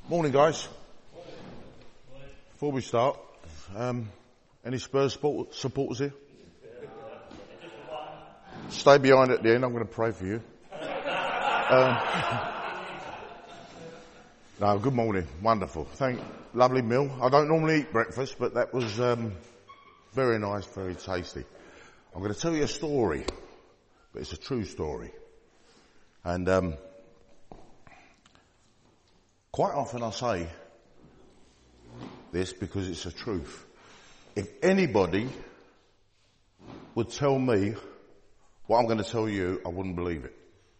Morning, guys. Before we start, any Spurs supporters here? Stay behind at the end. I'm going to pray for you. No, good morning. Wonderful. Lovely meal. I don't normally eat breakfast, but that was very nice, very tasty. I'm going to tell you a story, but it's a true story. And quite often I say this because it's the truth. If anybody would tell me what I'm going to tell you, I wouldn't believe it.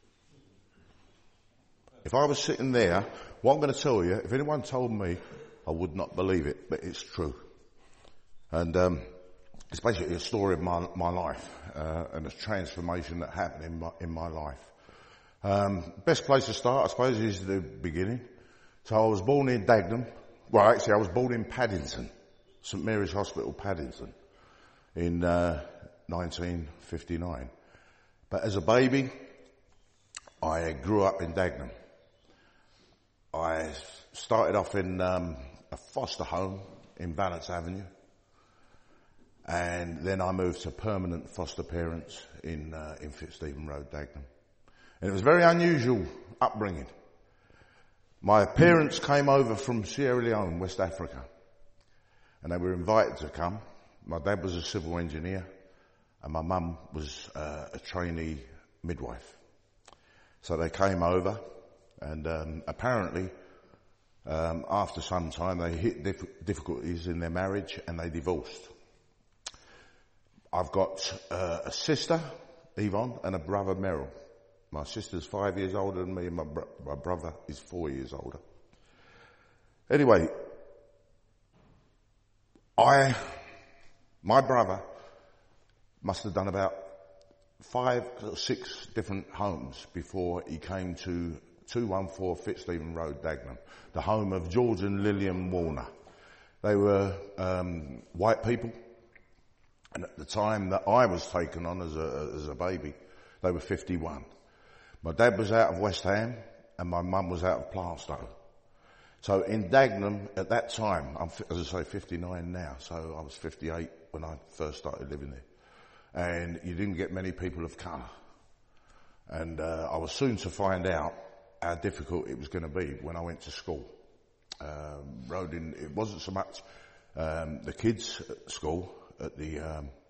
If I was sitting there, what I'm going to tell you, if anyone told me, I would not believe it, but it's true. And it's basically a story of my life and a transformation that happened in my life. Best place to start, I suppose, is the beginning. So I was born in Dagenham. Well, actually, I was born in Paddington, St Mary's Hospital, Paddington, in 1959. But as a baby, I grew up in Dagenham. I started off in a foster home in Valence Avenue, and then I moved to permanent foster parents in Fitzstephen Road, Dagenham. And it was a very unusual upbringing. My parents came over from Sierra Leone, West Africa, and they were invited to come. My dad was a civil engineer, and my mum was a trainee midwife. So they came over, and apparently, after some time, they hit difficulties in their marriage, and they divorced. I've got a sister, Yvonne, and a brother, Merrill. My sister's 5 years older than me, and my brother is 4 years older. Anyway, my brother must have done about 5 or 6 different homes before he came to 214 Fitzstephen Road, Dagenham, the home of George and Lillian Warner. They were white people, and at the time that I was taken on as a baby, they were 51. My dad was out of West Ham, and my mum was out of Plaistow. So in Dagenham, at that time, I'm, as I say, 59 now, so I was 58 when I first started living there. And you didn't get many people of colour. And I was soon to find out how difficult it was going to be when I went to school. It wasn't so much the kids at school, at the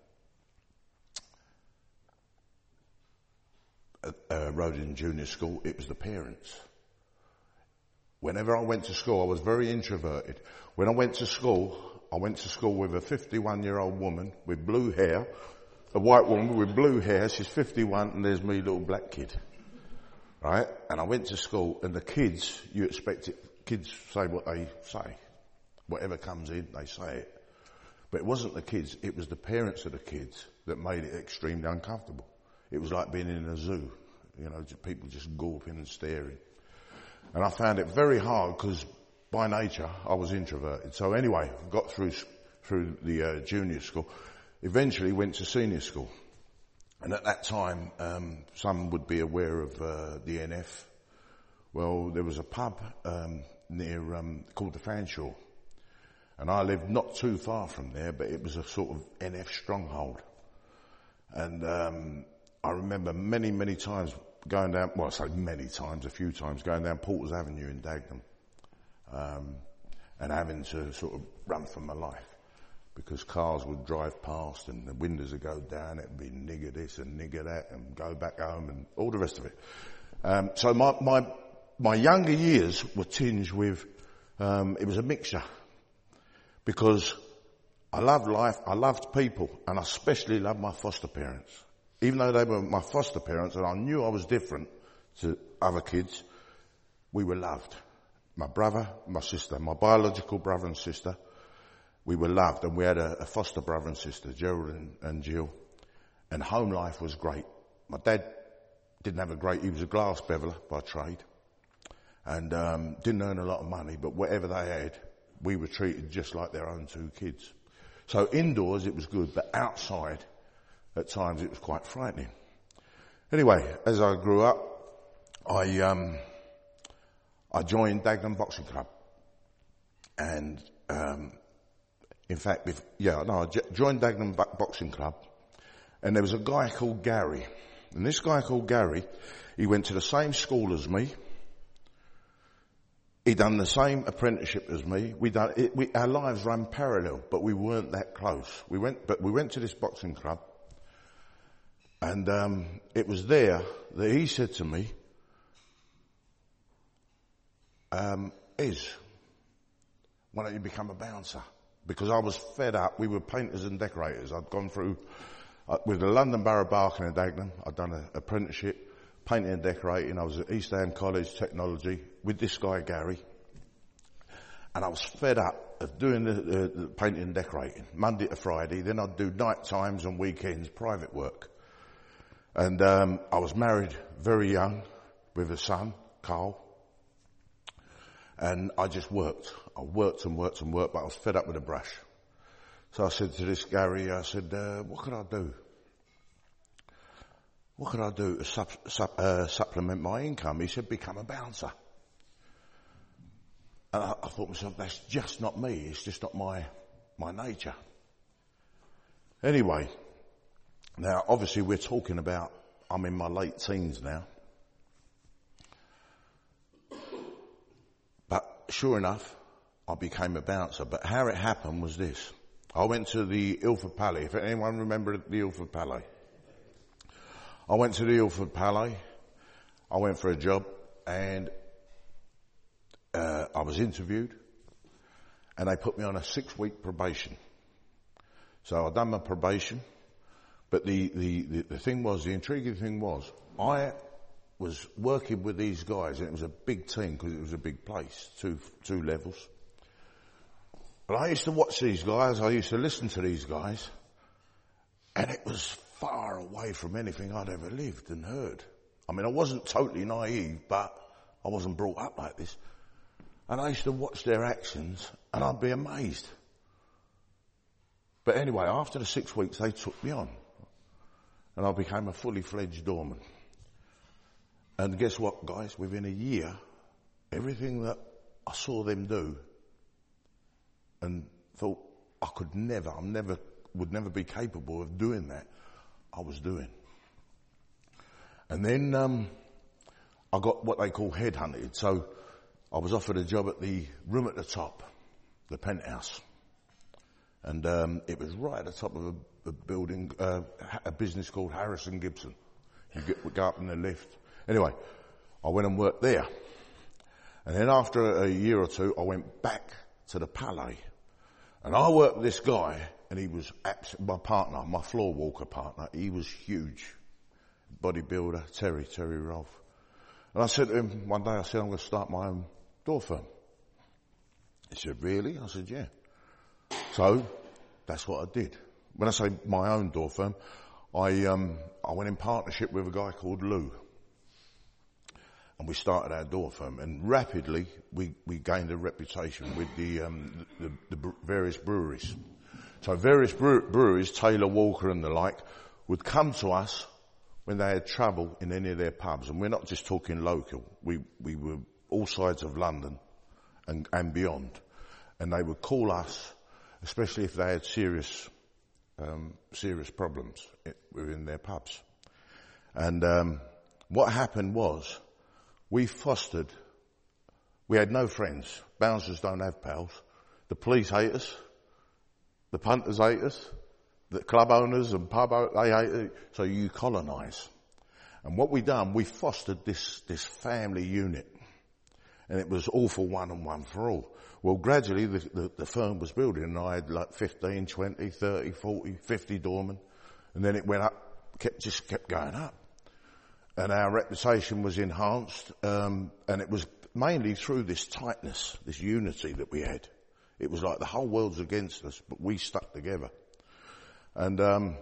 Rodin Junior School, it was the parents. Whenever I went to school, I was very introverted. When I went to school with a 51-year-old woman with blue hair, a white woman with blue hair, she's 51, and there's me, little black kid. Right? And I went to school, and the kids, you expect it, kids say what they say. Whatever comes in, they say it. But it wasn't the kids, it was the parents of the kids that made it extremely uncomfortable. It was like being in a zoo, people just gawping and staring. And I found it very hard because by nature I was introverted. So anyway, I got through the junior school, eventually went to senior school. And at that time, some would be aware of the NF. Well, there was a pub near called the Fanshawe. And I lived not too far from there, but it was a sort of NF stronghold. And I remember many, many times going down, well, I say many times, a few times, going down Porters Avenue in Dagenham, and having to sort of run for my life because cars would drive past and the windows would go down, it'd be nigger this and nigger that and go back home and all the rest of it. So my younger years were tinged with, it was a mixture because I loved life, I loved people, and I especially loved my foster parents. Even though they were my foster parents and I knew I was different to other kids, we were loved. My brother, my sister, my biological brother and sister, we were loved. And we had a foster brother and sister, Gerald and Jill. And home life was great. My dad didn't have he was a glass beveler by trade. And didn't earn a lot of money, but whatever they had, we were treated just like their own 2 kids. So indoors it was good, but outside, at times it was quite frightening. Anyway, as I grew up, I joined Dagenham Boxing Club. And, in fact, I joined Dagenham Boxing Club, and there was a guy called Gary. And this guy called Gary, he went to the same school as me. He'd done the same apprenticeship as me. Our lives ran parallel, but we weren't that close. We went to this boxing club, and it was there that he said to me, why don't you become a bouncer? Because I was fed up. We were painters and decorators. I'd gone through with the London Borough Barking and Dagenham. I'd done an apprenticeship, painting and decorating. I was at East Ham College Technology with this guy Gary, and I was fed up of doing the painting and decorating Monday to Friday. Then I'd do night times and weekends, private work. And I was married very young with a son, Carl. And I just worked. I worked and worked and worked, but I was fed up with the brush. So I said to this Gary, I said, what could I do? What could I do to supplement my income? He said, become a bouncer. And I thought to myself, that's just not me. It's just not my nature. Anyway, now obviously we're talking about, I'm in my late teens now. But sure enough, I became a bouncer. But how it happened was this. I went to the Ilford Palais. If anyone remember the Ilford Palais. I went to the Ilford Palais. I went for a job, and I was interviewed, and they put me on a 6-week probation. So I'd done my probation, but the thing was, the intriguing thing was, I was working with these guys, and it was a big team because it was a big place, two levels. But I used to watch these guys, I used to listen to these guys, and it was far away from anything I'd ever lived and heard. I mean, I wasn't totally naive, but I wasn't brought up like this. And I used to watch their actions, and I'd be amazed. But anyway, after the 6 weeks, they took me on. And I became a fully fledged doorman. And guess what, guys? Within a year, everything that I saw them do and thought I would never be capable of doing that, I was doing. And then I got what they call headhunted. So I was offered a job at the room at the top, the penthouse. And it was right at the top of a building, a business called Harrison Gibson. You go up in the lift. Anyway, I went and worked there. And then after a year or two, I went back to the Palais. And I worked with this guy, and he was my partner, my floor walker partner. He was huge. Bodybuilder, Terry Rolfe. And I said to him one day, I'm going to start my own door firm. He said, really? I said, yeah. So that's what I did. When I say my own door firm, I went in partnership with a guy called Lou. And we started our door firm, and rapidly we gained a reputation with the various breweries. So various breweries, Taylor, Walker and the like, would come to us when they had trouble in any of their pubs. And we're not just talking local. We were all sides of London and beyond. And they would call us, especially if they had serious problems within their pubs. And what happened was, we had no friends. Bouncers don't have pals. The police hate us. The punters hate us. The club owners and pub owners, they hate us. So you colonise. And what we done, we fostered this family unit. And it was all for one and one for all. Well, gradually the firm was building, and I had like 15, 20, 30, 40, 50 doormen. And then it went up, just kept going up. And our reputation was enhanced, and it was mainly through this tightness, this unity that we had. It was like the whole world's against us, but we stuck together. And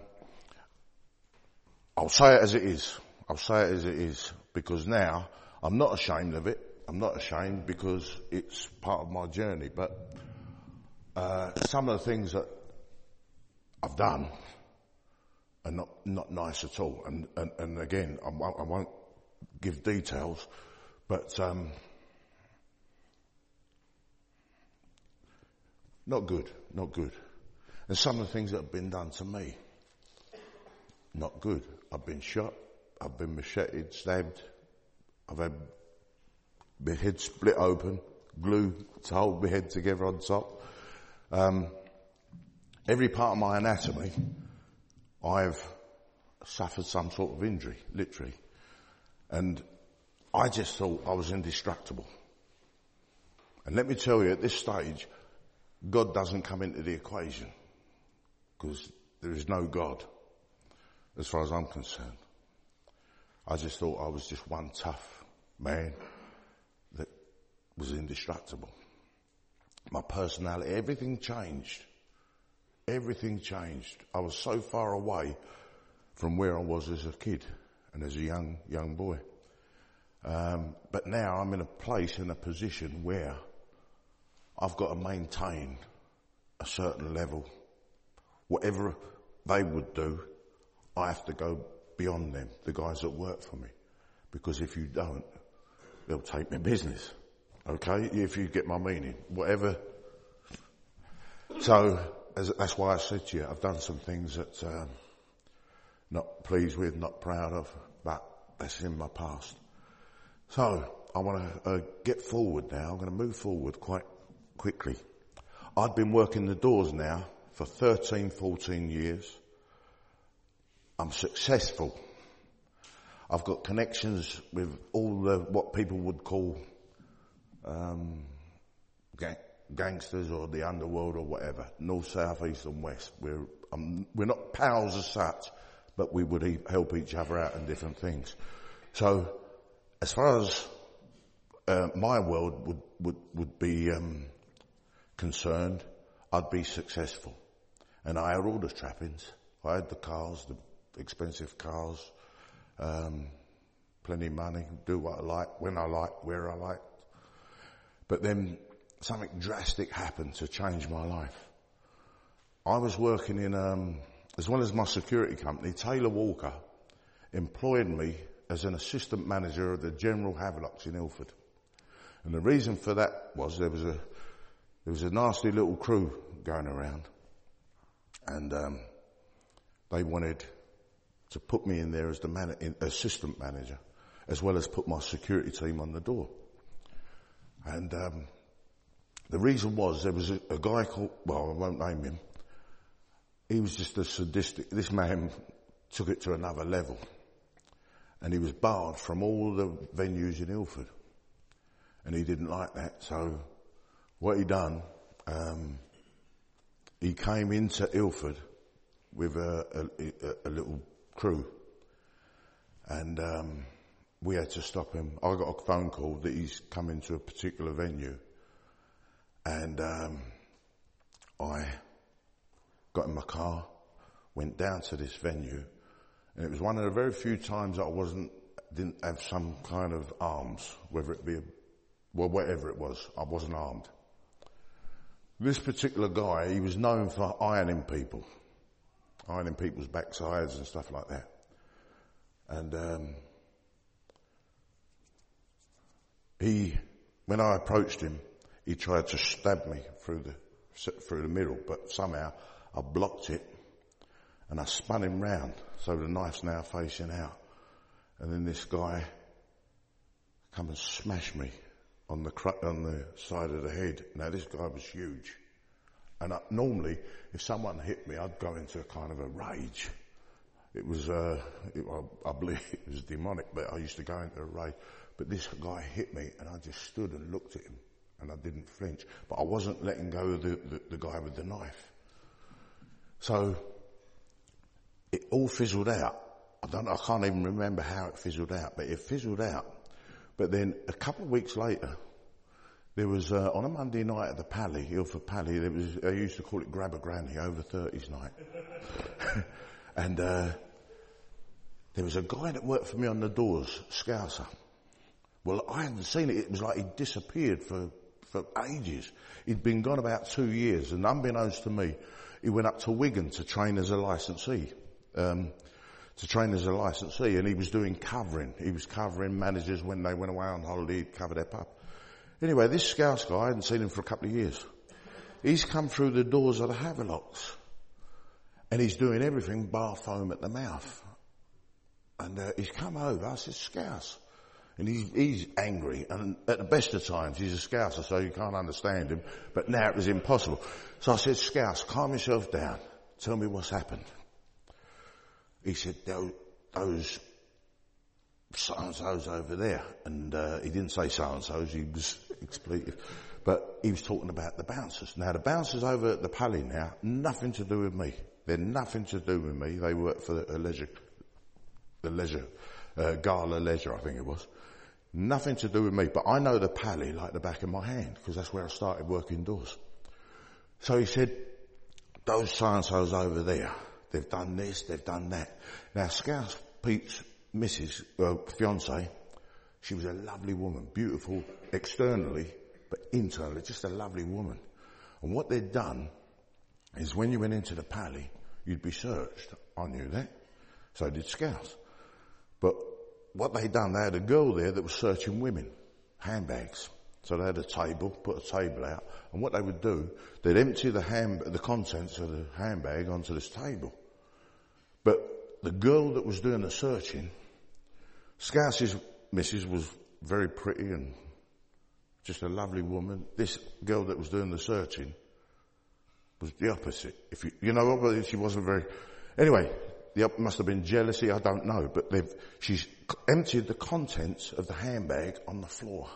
I'll say it as it is. I'll say it as it is, because now I'm not ashamed of it. I'm not ashamed because it's part of my journey. But some of the things that I've done are not nice at all. And again, I won't give details, but Not good, not good. And some of the things that have been done to me, not good. I've been shot, I've been macheted, stabbed, I've had my head split open, glue to hold my head together on top. Every part of my anatomy, I've suffered some sort of injury, literally. And I just thought I was indestructible. And let me tell you, at this stage, God doesn't come into the equation, because there is no God, as far as I'm concerned. I just thought I was just one tough man that was indestructible. My personality, everything changed. Everything changed. I was so far away from where I was as a kid and as a young boy. But now I'm in a place, in a position where I've got to maintain a certain level. Whatever they would do, I have to go beyond them, the guys that work for me. Because if you don't, they'll take my business. Okay? If you get my meaning. Whatever. So, that's why I said to you, I've done some things that not pleased with, not proud of, but that's in my past. So, I want to get forward now. I'm going to move forward quite quickly. I've been working the doors now for 13, 14 years. I'm successful. I've got connections with all the, what people would call gangsters or the underworld or whatever, north, south, east and west. We're not pals as such, but we would help each other out in different things. So, as far as my world would be concerned, I'd be successful. And I had all the trappings. I had the cars, the expensive cars, plenty of money, do what I like, when I like, where I like. But then something drastic happened to change my life. I was working in, as well as my security company, Taylor Walker employed me as an assistant manager of the General Havelocks in Ilford. And the reason for that was there was a nasty little crew going around, and they wanted to put me in there as the assistant manager, as well as put my security team on the door. And the reason was there was a guy called, well, I won't name him. He was just a sadistic. This man took it to another level, and he was barred from all the venues in Ilford, and he didn't like that. So what he done, he came into Ilford with a little crew, and we had to stop him. I got a phone call that he's coming to a particular venue, and I got in my car, went down to this venue, and it was one of the very few times I didn't have some kind of arms, whether it be, whatever it was, I wasn't armed. This particular guy, he was known for ironing people's backsides and stuff like that. And when I approached him, he tried to stab me through the middle, but somehow I blocked it, and I spun him round, so the knife's now facing out. And then this guy come and smashed me on the side of the head. Now this guy was huge, and normally if someone hit me, I'd go into a kind of a rage. It was, I believe it was demonic, but I used to go into a rage. But this guy hit me, and I just stood and looked at him, and I didn't flinch. But I wasn't letting go of the guy with the knife. So it all fizzled out. I can't even remember how it fizzled out, but it fizzled out. But then a couple of weeks later, there was, on a Monday night at the Pally, Ilford Pally, I used to call it Grab a Granny, over 30s night. And, there was a guy that worked for me on the doors, Scouser. Well, I hadn't seen it. It was like he'd disappeared for ages. He'd been gone about 2 years, and unbeknownst to me, he went up to Wigan to train as a licensee. And he was doing covering. He was covering managers when they went away on holiday. He'd cover their pub. Anyway, this Scouse guy, I hadn't seen him for a couple of years. He's come through the doors of the Havelocks. And he's doing everything bar foam at the mouth. And he's come over. I said, Scouse. And he's angry. And at the best of times, he's a Scouser, so you can't understand him. But now it was impossible. So I said, Scouse, calm yourself down. Tell me what's happened. He said, those so-and-so's over there. And he didn't say so-and-so's, he was expletive. But he was talking about the bouncers. Now, the bouncers over at the Pally now, nothing to do with me. They're nothing to do with me. They work for Gala Leisure, I think it was. Nothing to do with me. But I know the Pally like the back of my hand, because that's where I started working doors. So he said, those so-and-so's over there, they've done this, they've done that. Now, Scouse Pete's fiancée, she was a lovely woman, beautiful externally, but internally, just a lovely woman. And what they'd done is when you went into the Pally, you'd be searched. I knew that. So did Scouse. But what they'd done, they had a girl there that was searching women, handbags. So they had a table, put a table out, and what they would do, they'd empty the contents of the handbag onto this table. But the girl that was doing the searching, Scouse's missus was very pretty and just a lovely woman. This girl that was doing the searching was the opposite. You know what, she wasn't very... Anyway, must have been jealousy, I don't know, but she's emptied the contents of the handbag on the floor.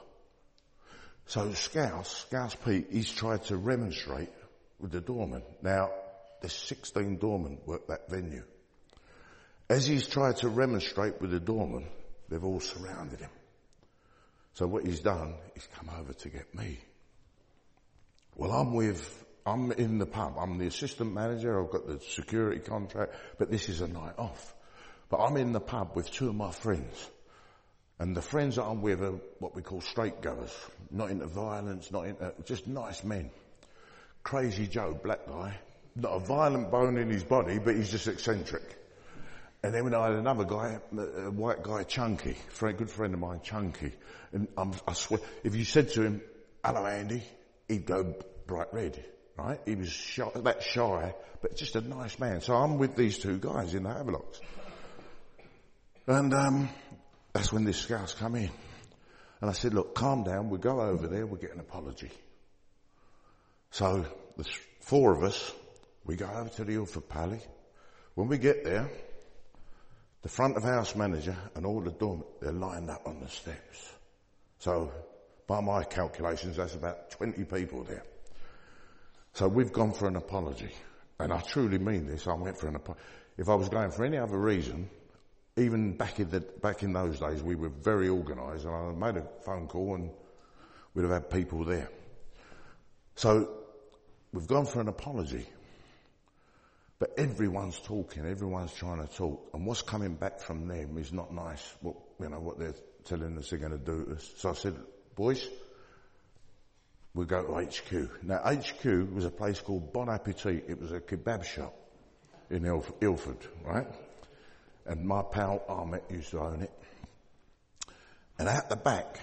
So Scouse Pete, he's tried to remonstrate with the doorman. Now, there's 16 doormen work that venue. As he's tried to remonstrate with the doorman, they've all surrounded him. So what he's done, he's come over to get me. Well, I'm in the pub. I'm the assistant manager. I've got the security contract, but this is a night off. But I'm in the pub with two of my friends. And the friends that I'm with are what we call straight goers. Not into violence, just nice men. Crazy Joe, black guy. Not a violent bone in his body, but he's just eccentric. And then I had another guy, a white guy, Chunky, a good friend of mine, Chunky. And I swear, if you said to him, hello Andy, he'd go bright red, right? He was shy, but just a nice man. So I'm with these two guys in the Havelocks. And that's when this Scouse come in. And I said, look, calm down, we'll go over there, we'll get an apology. So the four of us, we go over to the Ilford Pally. When we get there, the front of house manager and all the doormen, they're lined up on the steps. So by my calculations, that's about 20 people there. So we've gone for an apology. And I truly mean this, I went for an apology. If I was going for any other reason, even back in those days, we were very organised, and I made a phone call and we'd have had people there. So we've gone for an apology. But everyone's talking, everyone's trying to talk, and what's coming back from them is not nice, what they're telling us they're going to do to us. So I said, boys, we'll go to HQ. Now HQ was a place called Bon Appetit. It was a kebab shop in Ilford, right? And my pal Ahmet used to own it. And out the back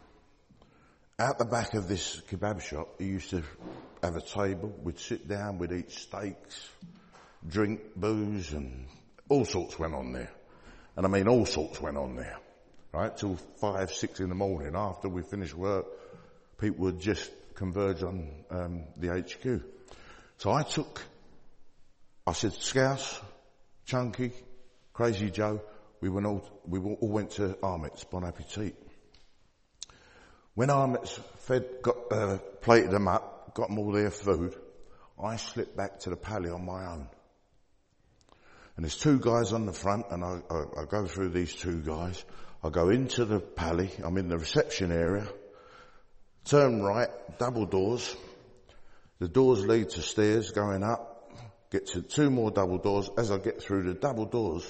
of this kebab shop, he used to have a table. We'd sit down, we'd eat steaks, drink booze, and all sorts went on there. And I mean all sorts went on there, right? Till 5, 6 in the morning. After we finished work, people would just converge on the HQ. So I said, Scouse, Chunky, Crazy Joe, we all went to Ahmet's Bon Appetit. When Ahmet's plated them up, got them all their food, I slipped back to the Pally on my own. And there's two guys on the front, and I go through these two guys. I go into the Pally, I'm in the reception area, turn right, double doors. The doors lead to stairs going up, get to 2 more double doors. As I get through the double doors,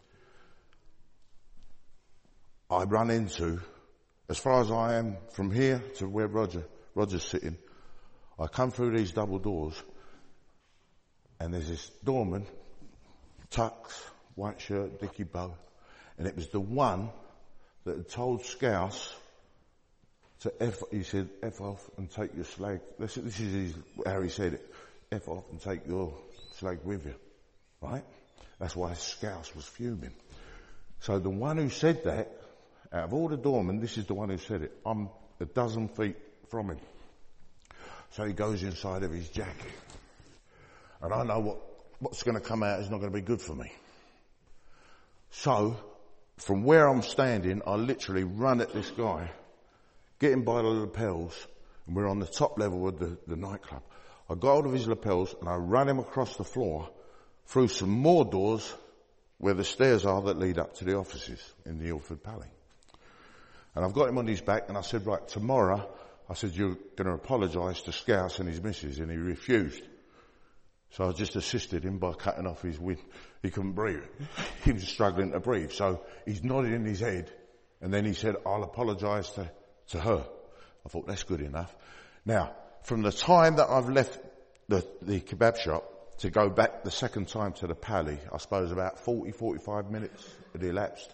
I run into, as far as I am from here to where Roger's sitting, I come through these double doors, and there's this doorman, tux, white shirt, dicky bow, and it was the one that had told Scouse he said, F off and take your slag. This is how he said it. F off and take your slag with you. Right? That's why Scouse was fuming. So the one who said that, out of all the doormen, this is the one who said it. I'm a dozen feet from him. So he goes inside of his jacket. And I know what's going to come out is not going to be good for me. So, from where I'm standing, I literally run at this guy, get him by the lapels, and we're on the top level of the nightclub. I got hold of his lapels and I ran him across the floor through some more doors where the stairs are that lead up to the offices in the Ilford Pally. And I've got him on his back and I said, right, tomorrow, I said, you're going to apologise to Scouse and his missus, and he refused. So I just assisted him by cutting off his wind. He couldn't breathe. He was struggling to breathe. So he's nodded in his head, and then he said, I'll apologise to her. I thought, that's good enough. Now, from the time that I've left the kebab shop to go back the second time to the Pally, I suppose about 45 minutes had elapsed.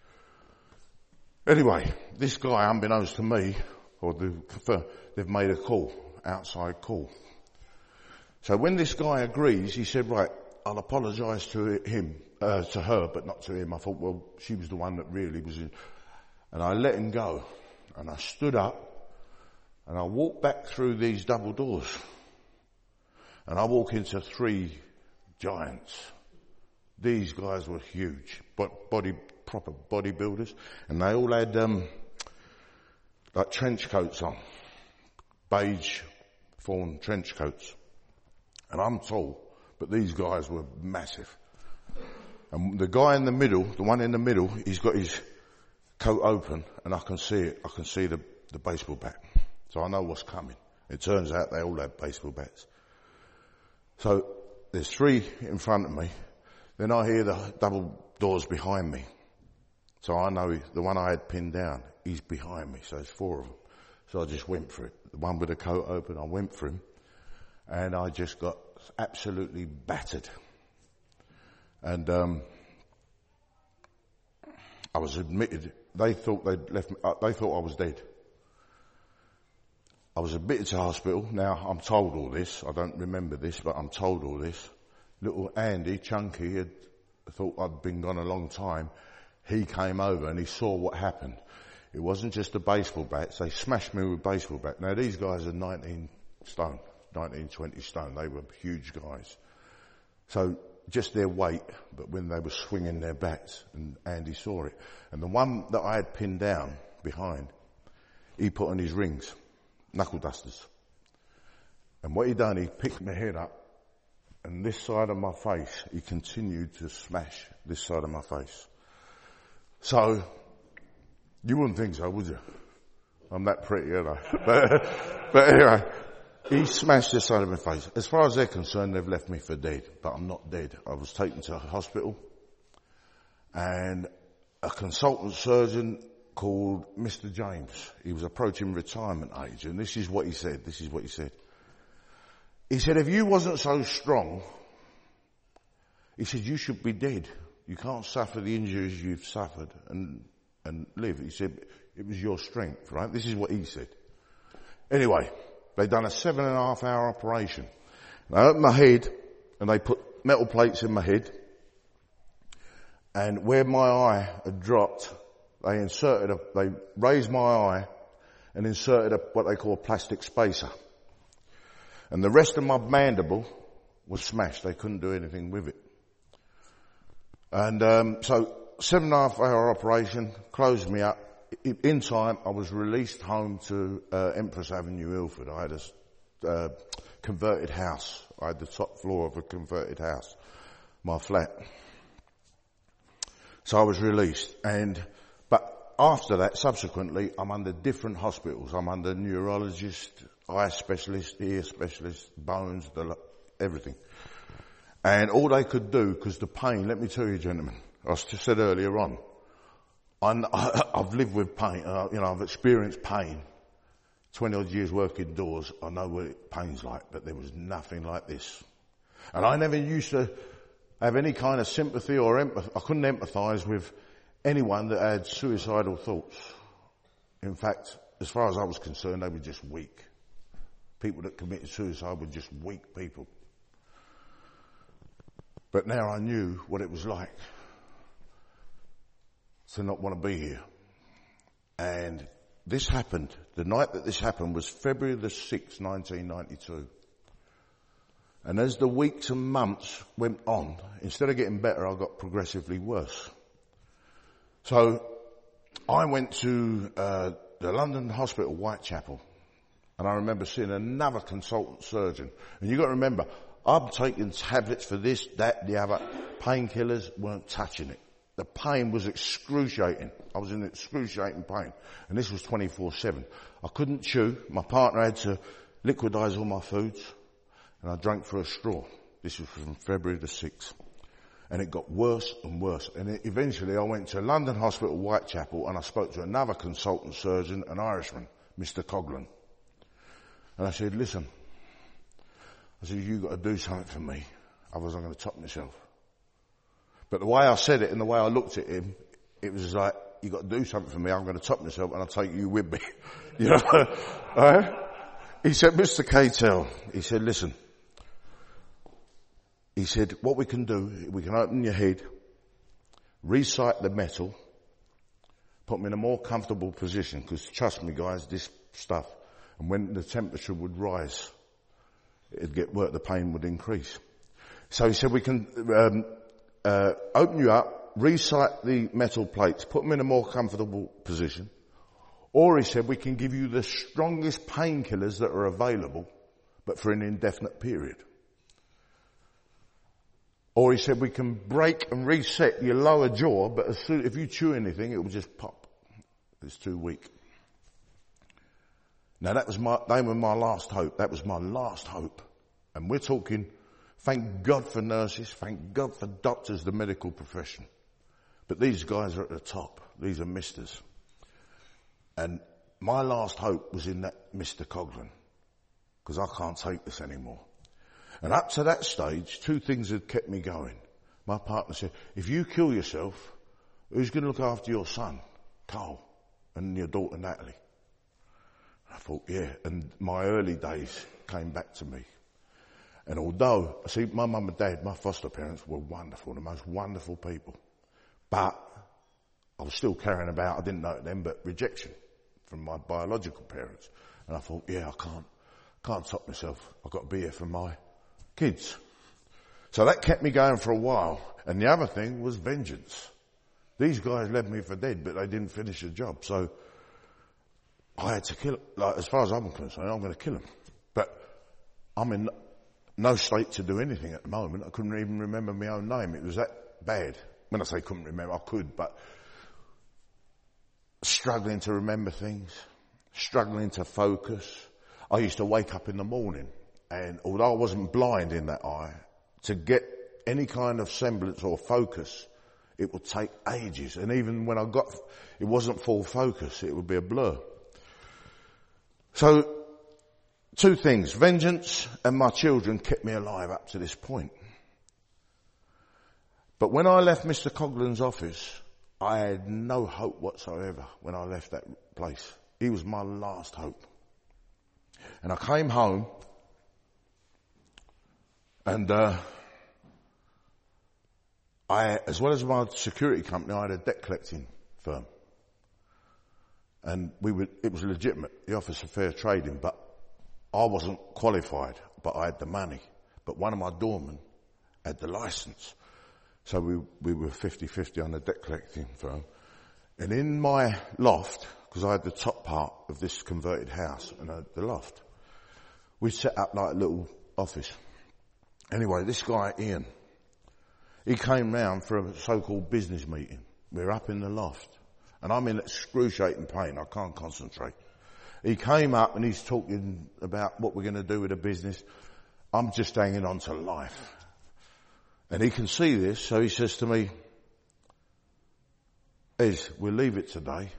Anyway, this guy, unbeknownst to me, they've made a call, outside call. So when this guy agrees, he said, right, I'll apologise to her, but not to him. I thought, well, she was the one that really was in. And I let him go. And I stood up and I walked back through these double doors. And I walk into 3 giants. These guys were huge, proper bodybuilders, and they all had like trench coats on, beige fawn trench coats. And I'm tall, but these guys were massive. And the guy in the middle, the one in the middle, he's got his coat open, and I can see it. I can see the baseball bat, so I know what's coming. It turns out they all had baseball bats. So there's 3 in front of me. Then I hear the double doors behind me. So I know the one I had pinned down, he's behind me. So there's 4 of them. So I just went for it. The one with the coat open, I went for him. And I just got absolutely battered. And I was admitted, they thought they'd left me, they thought I was dead. I was admitted to hospital. Now, I'm told all this. I don't remember this, but I'm told all this. Little Andy, Chunky, had thought I'd been gone a long time. He came over and he saw what happened. It wasn't just the baseball bats. They smashed me with baseball bats. Now, these guys are 19 stone, 19, 20 stone. They were huge guys. So, just their weight, but when they were swinging their bats, and Andy saw it. And the one that I had pinned down behind, he put on his rings, knuckle dusters. And what he done, he picked my head up, and this side of my face, he continued to smash this side of my face. So, you wouldn't think so, would you? I'm that pretty, aren't I? But anyway, he smashed this side of my face. As far as they're concerned, they've left me for dead, but I'm not dead. I was taken to a hospital, and a consultant surgeon called Mr. James, he was approaching retirement age, and this is what he said. He said, if you wasn't so strong, he said, you should be dead. You can't suffer the injuries you've suffered and live. He said, it was your strength, right? This is what he said. Anyway, they'd done a 7.5 hour operation. They opened my head and they put metal plates in my head. And where my eye had dropped, they raised my eye and inserted what they call a plastic spacer. And the rest of my mandible was smashed. They couldn't do anything with it. And so 7.5 hour operation, closed me up. In time, I was released home to Empress Avenue, Ilford. I had a converted house. I had the top floor of a converted house, my flat. So I was released. But after that, subsequently, I'm under different hospitals. I'm under neurologist, eye specialist, ear specialist, bones, everything. And all they could do, because the pain, let me tell you, gentlemen, I said earlier on, I've lived with pain, I've experienced pain. 20 odd years working doors, I know what pain's like, but there was nothing like this. And I never used to have any kind of sympathy or empathy. I couldn't empathise with anyone that had suicidal thoughts. In fact, as far as I was concerned, they were just weak. People that committed suicide were just weak people. But now I knew what it was like to not want to be here. And this happened, the night that this happened was February the 6th, 1992. And as the weeks and months went on, instead of getting better, I got progressively worse. So I went to the London Hospital, Whitechapel, and I remember seeing another consultant surgeon. And you've got to remember, I'm taking tablets for this, that, the other. Painkillers weren't touching it. The pain was excruciating. I was in excruciating pain. And this was 24/7. I couldn't chew. My partner had to liquidize all my foods. And I drank through a straw. This was from February the 6th. And it got worse and worse. And eventually I went to London Hospital, Whitechapel, and I spoke to another consultant surgeon, an Irishman, Mr. Coghlan. And I said, listen, you've got to do something for me. Otherwise I'm going to top myself. But the way I said it and the way I looked at him, it was like, you've got to do something for me. I'm going to top myself and I'll take you with me. You know? He said, Mr. Cattell, he said, listen. He said, what we can do, we can open your head, recite the metal, put me in a more comfortable position, because trust me guys, this stuff, and when the temperature would rise, it'd get worse, the pain would increase. So he said, we can open you up, recite the metal plates, put them in a more comfortable position, or he said, we can give you the strongest painkillers that are available, but for an indefinite period. Or he said, we can break and reset your lower jaw, but as soon, if you chew anything, it will just pop. It's too weak. Now they were my last hope. That was my last hope. And we're talking, thank God for nurses, thank God for doctors, the medical profession. But these guys are at the top. These are misters. And my last hope was in that Mr. Coghlan. Because I can't take this anymore. And up to that stage, two things had kept me going. My partner said, if you kill yourself, who's going to look after your son, Carl, and your daughter, Natalie? I thought, yeah. And my early days came back to me. And although, see, my mum and dad, my foster parents were wonderful, the most wonderful people. But I was still carrying about, I didn't know it then, but rejection from my biological parents. And I thought, yeah, I can't top myself. I've got to be here for my kids. So that kept me going for a while. And the other thing was vengeance. These guys left me for dead, but they didn't finish the job. So I had to kill, like, as far as I'm concerned, I'm going to kill them. But I'm in no state to do anything at the moment. I couldn't even remember my own name. It was that bad. When I say couldn't remember, I could, but struggling to remember things, struggling to focus. I used to wake up in the morning, and although I wasn't blind in that eye, to get any kind of semblance or focus, it would take ages. And even when it wasn't full focus, it would be a blur. So, two things, vengeance and my children kept me alive up to this point. But when I left Mr. Coghlan's office, I had no hope whatsoever when I left that place. He was my last hope. And I came home, and as well as my security company, I had a debt collecting firm. And it was legitimate, the Office of Fair Trading, but I wasn't qualified, but I had the money. But one of my doormen had the license. So we were 50-50 on the debt collecting firm. And in my loft, because I had the top part of this converted house and the loft, we set up like a little office. Anyway, this guy, Ian, he came round for a so-called business meeting. We're up in the loft. And I'm in excruciating pain. I can't concentrate. He came up and he's talking about what we're going to do with the business. I'm just hanging on to life. And he can see this, so he says to me, Ez, we'll leave it today.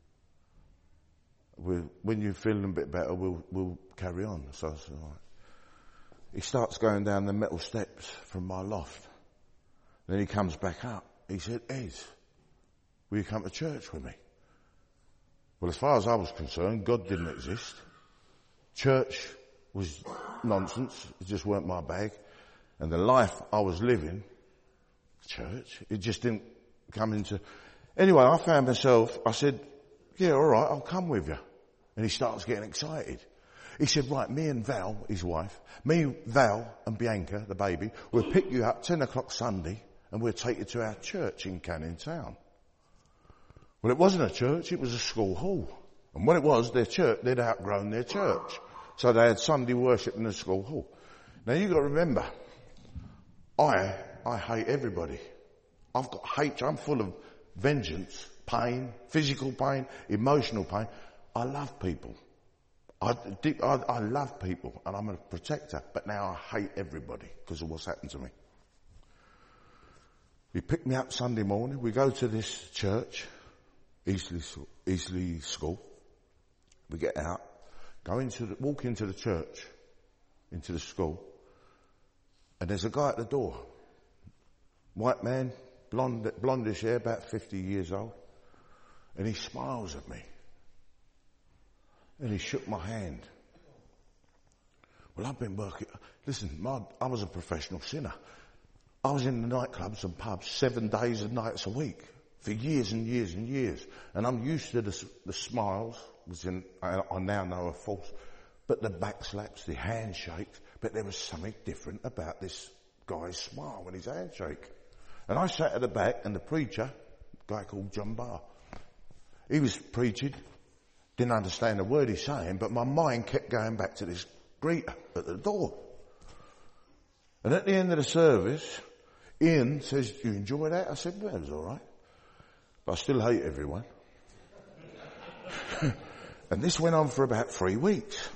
When you're feeling a bit better, we'll carry on. So I said, all right. He starts going down the metal steps from my loft. Then he comes back up. He said, Ez, will you come to church with me? Well, as far as I was concerned, God didn't exist. Church was nonsense. It just weren't my bag. And the life I was living, church, it just didn't come into... Anyway, I found myself, I said, yeah, all right, I'll come with you. And he starts getting excited. He said, right, me and Val, his wife, me, Val and Bianca, the baby, we'll pick you up 10 o'clock Sunday and we'll take you to our church in Canning Town. Well, it wasn't a church, it was a school hall. And what it was, their church, they'd outgrown their church. So they had Sunday worship in the school hall. Now you've got to remember, I hate everybody. I've got hate, I'm full of vengeance, pain, physical pain, emotional pain. I love people. I love people and I'm a protector, but now I hate everybody because of what's happened to me. He picked me up Sunday morning. We go to this church, Eastleigh School. We get out, walk into the church, into the school, and there's a guy at the door. White man, blondish hair, about 50 years old. And he smiles at me. And he shook my hand. Well, I've been working... Listen, I was a professional sinner. I was in the nightclubs and pubs 7 days and nights a week for years and years and years. And I'm used to the smiles, which I now know are false, but the backslaps, the handshakes. But there was something different about this guy's smile and his handshake. And I sat at the back and the preacher, a guy called John Barr, he was preaching, didn't understand a word he's saying, but my mind kept going back to this greeter at the door. And at the end of the service, Ian says, "Do you enjoy that?" I said, "Well, it was all right. But I still hate everyone." And this went on for about 3 weeks.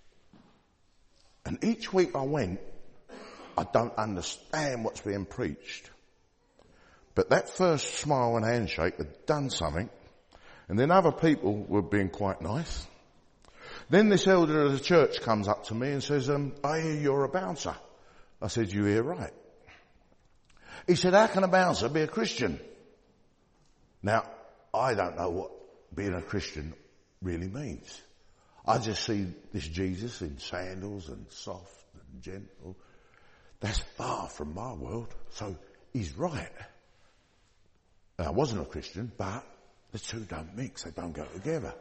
And each week I went, I don't understand what's being preached. But that first smile and handshake had done something. And then other people were being quite nice. Then this elder of the church comes up to me and says, "I hear you're a bouncer." I said, "You hear right." He said, "How can a bouncer be a Christian?" Now, I don't know what being a Christian really means. I just see this Jesus in sandals and soft and gentle. That's far from my world. So he's right. I wasn't a Christian, but the two don't mix. They don't go together.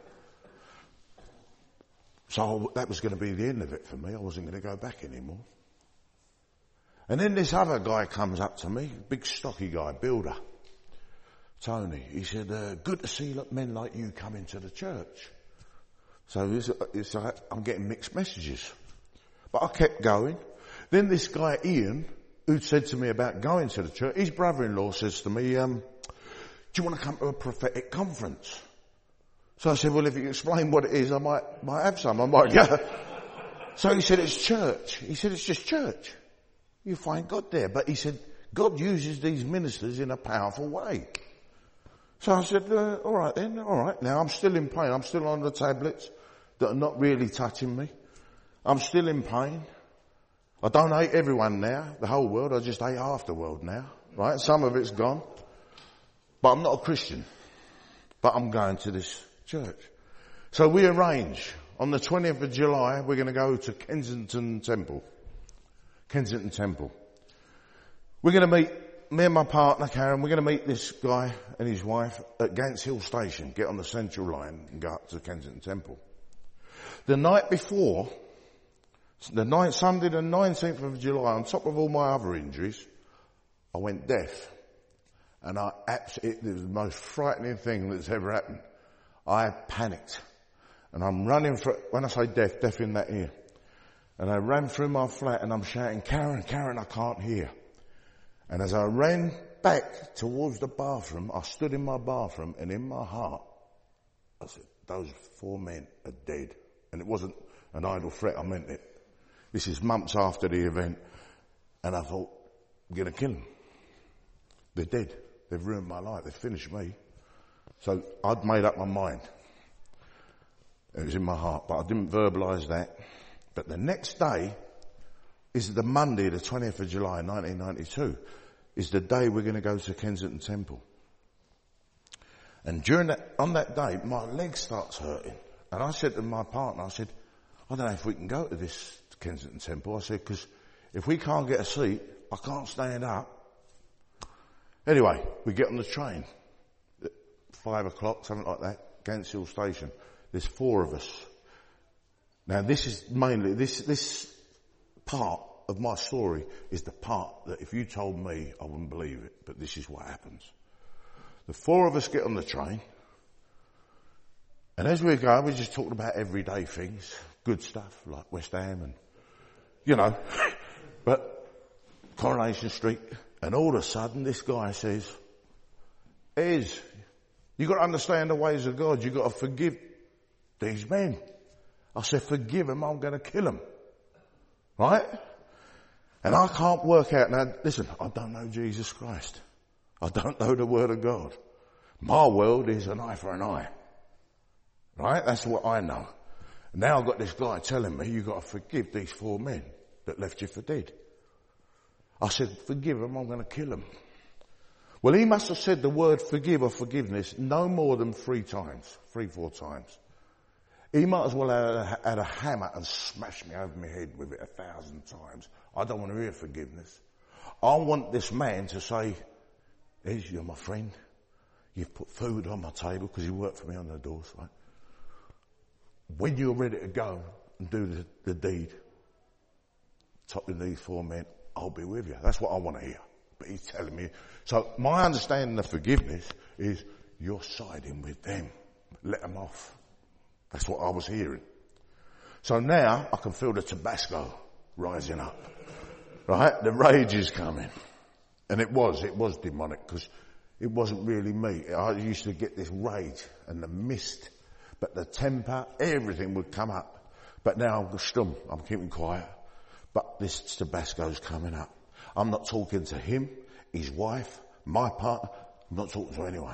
So that was going to be the end of it for me. I wasn't going to go back anymore. And then this other guy comes up to me, big stocky guy, builder, Tony. He said, "Good to see men like you come into the church." So it's like I'm getting mixed messages. But I kept going. Then this guy, Ian, who'd said to me about going to the church, his brother-in-law says to me, "Do you want to come to a prophetic conference?" So I said, "Well, if you explain what it is, I might have some. I might go." So he said, "It's church." He said, "It's just church. You find God there." But he said, "God uses these ministers in a powerful way." So I said, all right then, all right. Now I'm still in pain. I'm still on the tablets that are not really touching me. I'm still in pain. I don't hate everyone now, the whole world. I just hate half the world now, right? Some of it's gone. But I'm not a Christian. But I'm going to this church. So we arrange on the 20th of July, we're going to go to Kensington Temple. We're going to meet, me and my partner Karen, we're going to meet this guy and his wife at Gants Hill Station, get on the Central Line and go up to Kensington Temple. The night before, Sunday the 19th of July, on top of all my other injuries, I went deaf. And it was the most frightening thing that's ever happened. I panicked. And I'm running when I say deaf in that ear. And I ran through my flat and I'm shouting, "Karen, Karen, I can't hear." And as I ran back towards the bathroom, I stood in my bathroom and in my heart, I said, "Those 4 men are dead." And it wasn't an idle threat, I meant it. This is months after the event. And I thought, I'm going to kill them. They're dead. They've ruined my life. They've finished me. So I'd made up my mind. It was in my heart, but I didn't verbalise that. But the next day is the Monday, the 20th of July, 1992, is the day we're going to go to Kensington Temple. And on that day, my leg starts hurting. And I said to my partner, I said, I don't know if we can go to this Kensington Temple. I said, because if we can't get a seat, I can't stand up. Anyway, we get on the train at 5 o'clock, something like that, Gants Hill Station. There's 4 of us. Now this is mainly, this part of my story is the part that if you told me, I wouldn't believe it, but this is what happens. The 4 of us get on the train, and as we go, we're just talking about everyday things, good stuff like West Ham and, you know, but Coronation Street, and all of a sudden this guy says, Ez, you got to understand the ways of God, you got to forgive these men. I said, forgive them, I'm going to kill them. Right? And I can't work out. Now, listen, I don't know Jesus Christ. I don't know the Word of God. My world is an eye for an eye. Right? That's what I know. Now I've got this guy telling me you've got to forgive these 4 men that left you for dead. I said, forgive them, I'm going to kill them. Well, he must have said the word forgive or forgiveness no more than 3 times, 3-4 times. He might as well have had a hammer and smashed me over my head with it 1,000 times. I don't want to hear forgiveness. I want this man to say, Ez, you're my friend. You've put food on my table because you worked for me on the doors, right? When you're ready to go and do the deed, topping these 4 men, I'll be with you. That's what I want to hear. But he's telling me. So my understanding of forgiveness is you're siding with them. Let them off. That's what I was hearing. So now I can feel the Tabasco rising up. Right? The rage is coming. And it was demonic because it wasn't really me. I used to get this rage and the mist, but the temper, everything would come up. But now I'm stum. I'm keeping quiet. But this Tabasco's coming up. I'm not talking to him, his wife, my partner. I'm not talking to anyone.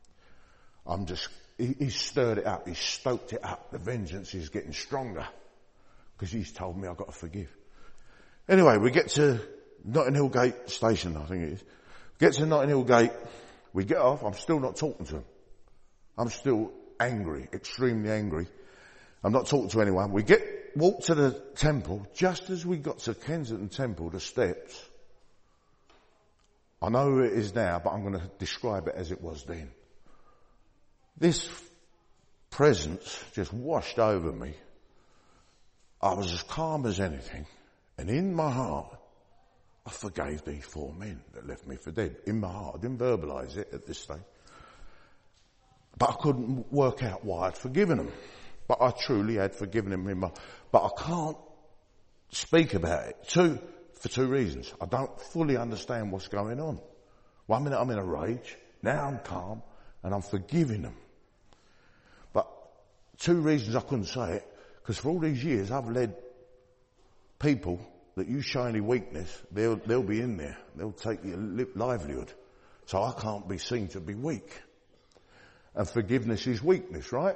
He's stirred it up. He's stoked it up. The vengeance is getting stronger because he's told me I've got to forgive. Anyway, we get to Notting Hill Gate station, I think it is. Get to Notting Hill Gate. We get off. I'm still not talking to him. I'm still angry, extremely angry. I'm not talking to anyone. We walk to the temple. Just as we got to Kensington Temple, the steps. I know who it is now, but I'm going to describe it as it was then. This presence just washed over me. I was as calm as anything. And in my heart, I forgave these 4 men that left me for dead. In my heart. I didn't verbalise it at this stage. But I couldn't work out why I'd forgiven them. But I truly had forgiven them but I can't speak about it. For 2 reasons. I don't fully understand what's going on. 1 minute I'm in a rage. Now I'm calm. And I'm forgiving them. But 2 reasons I couldn't say it. Because for all these years I've led people that you show any weakness, they'll be in there. They'll take your livelihood. So I can't be seen to be weak. And forgiveness is weakness, right?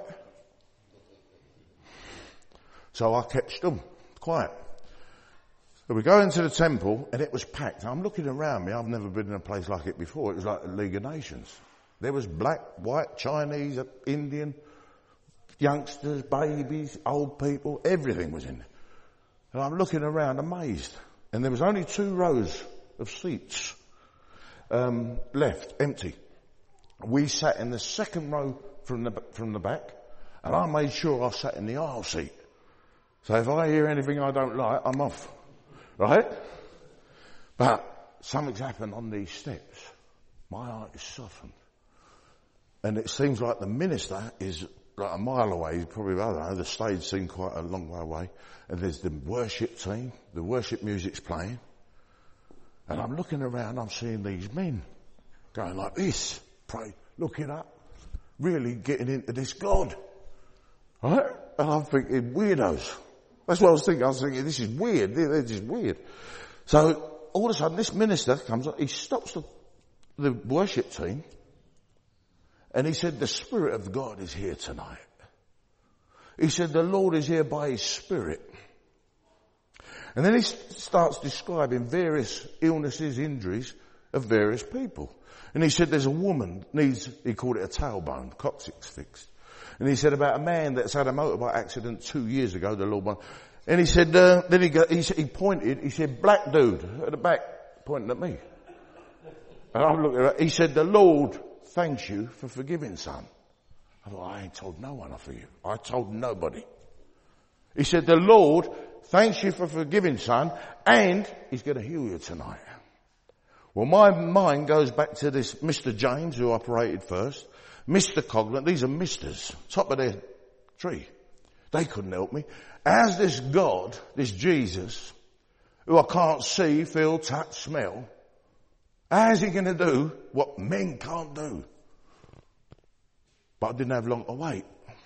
So I kept stum, quiet. So we go into the temple and it was packed. I'm looking around me. I've never been in a place like it before. It was like the League of Nations. There was black, white, Chinese, Indian, youngsters, babies, old people. Everything was in there. And I'm looking around amazed. And there was only 2 rows of seats left, empty. We sat in the second row from the back. And I made sure I sat in the aisle seat. So if I hear anything I don't like, I'm off. Right? But something's happened on these steps. My heart is softened. And it seems like the minister is like a mile away. He's probably, I don't know, the stage seemed quite a long way away. And there's the worship team. The worship music's playing. And I'm looking around, I'm seeing these men going like this, pray, looking up, really getting into this God. Right? And I'm thinking, weirdos. That's what I was thinking. I was thinking, this is weird. They're just weird. So all of a sudden, this minister comes up. He stops the worship team. And he said, the Spirit of God is here tonight. He said, the Lord is here by His Spirit. And then he starts describing various illnesses, injuries. of various people. And he said there's a woman needs, he called it a tailbone, coccyx fixed. And he said about a man that's had a motorbike accident 2 years ago, the Lord one. And he said, then he pointed, he said, black dude at the back, pointing at me. And I'm looking at it, he said, the Lord thanks you for forgiving, son. I thought, I ain't told no one I forgive. I told nobody. He said, the Lord thanks you for forgiving, son, and he's going to heal you tonight. Well, my mind goes back to this Mr. James who operated first, Mr. Cognate, these are misters, top of their tree. They couldn't help me. As this God, this Jesus, who I can't see, feel, touch, smell, how's he going to do what men can't do? But I didn't have long to wait.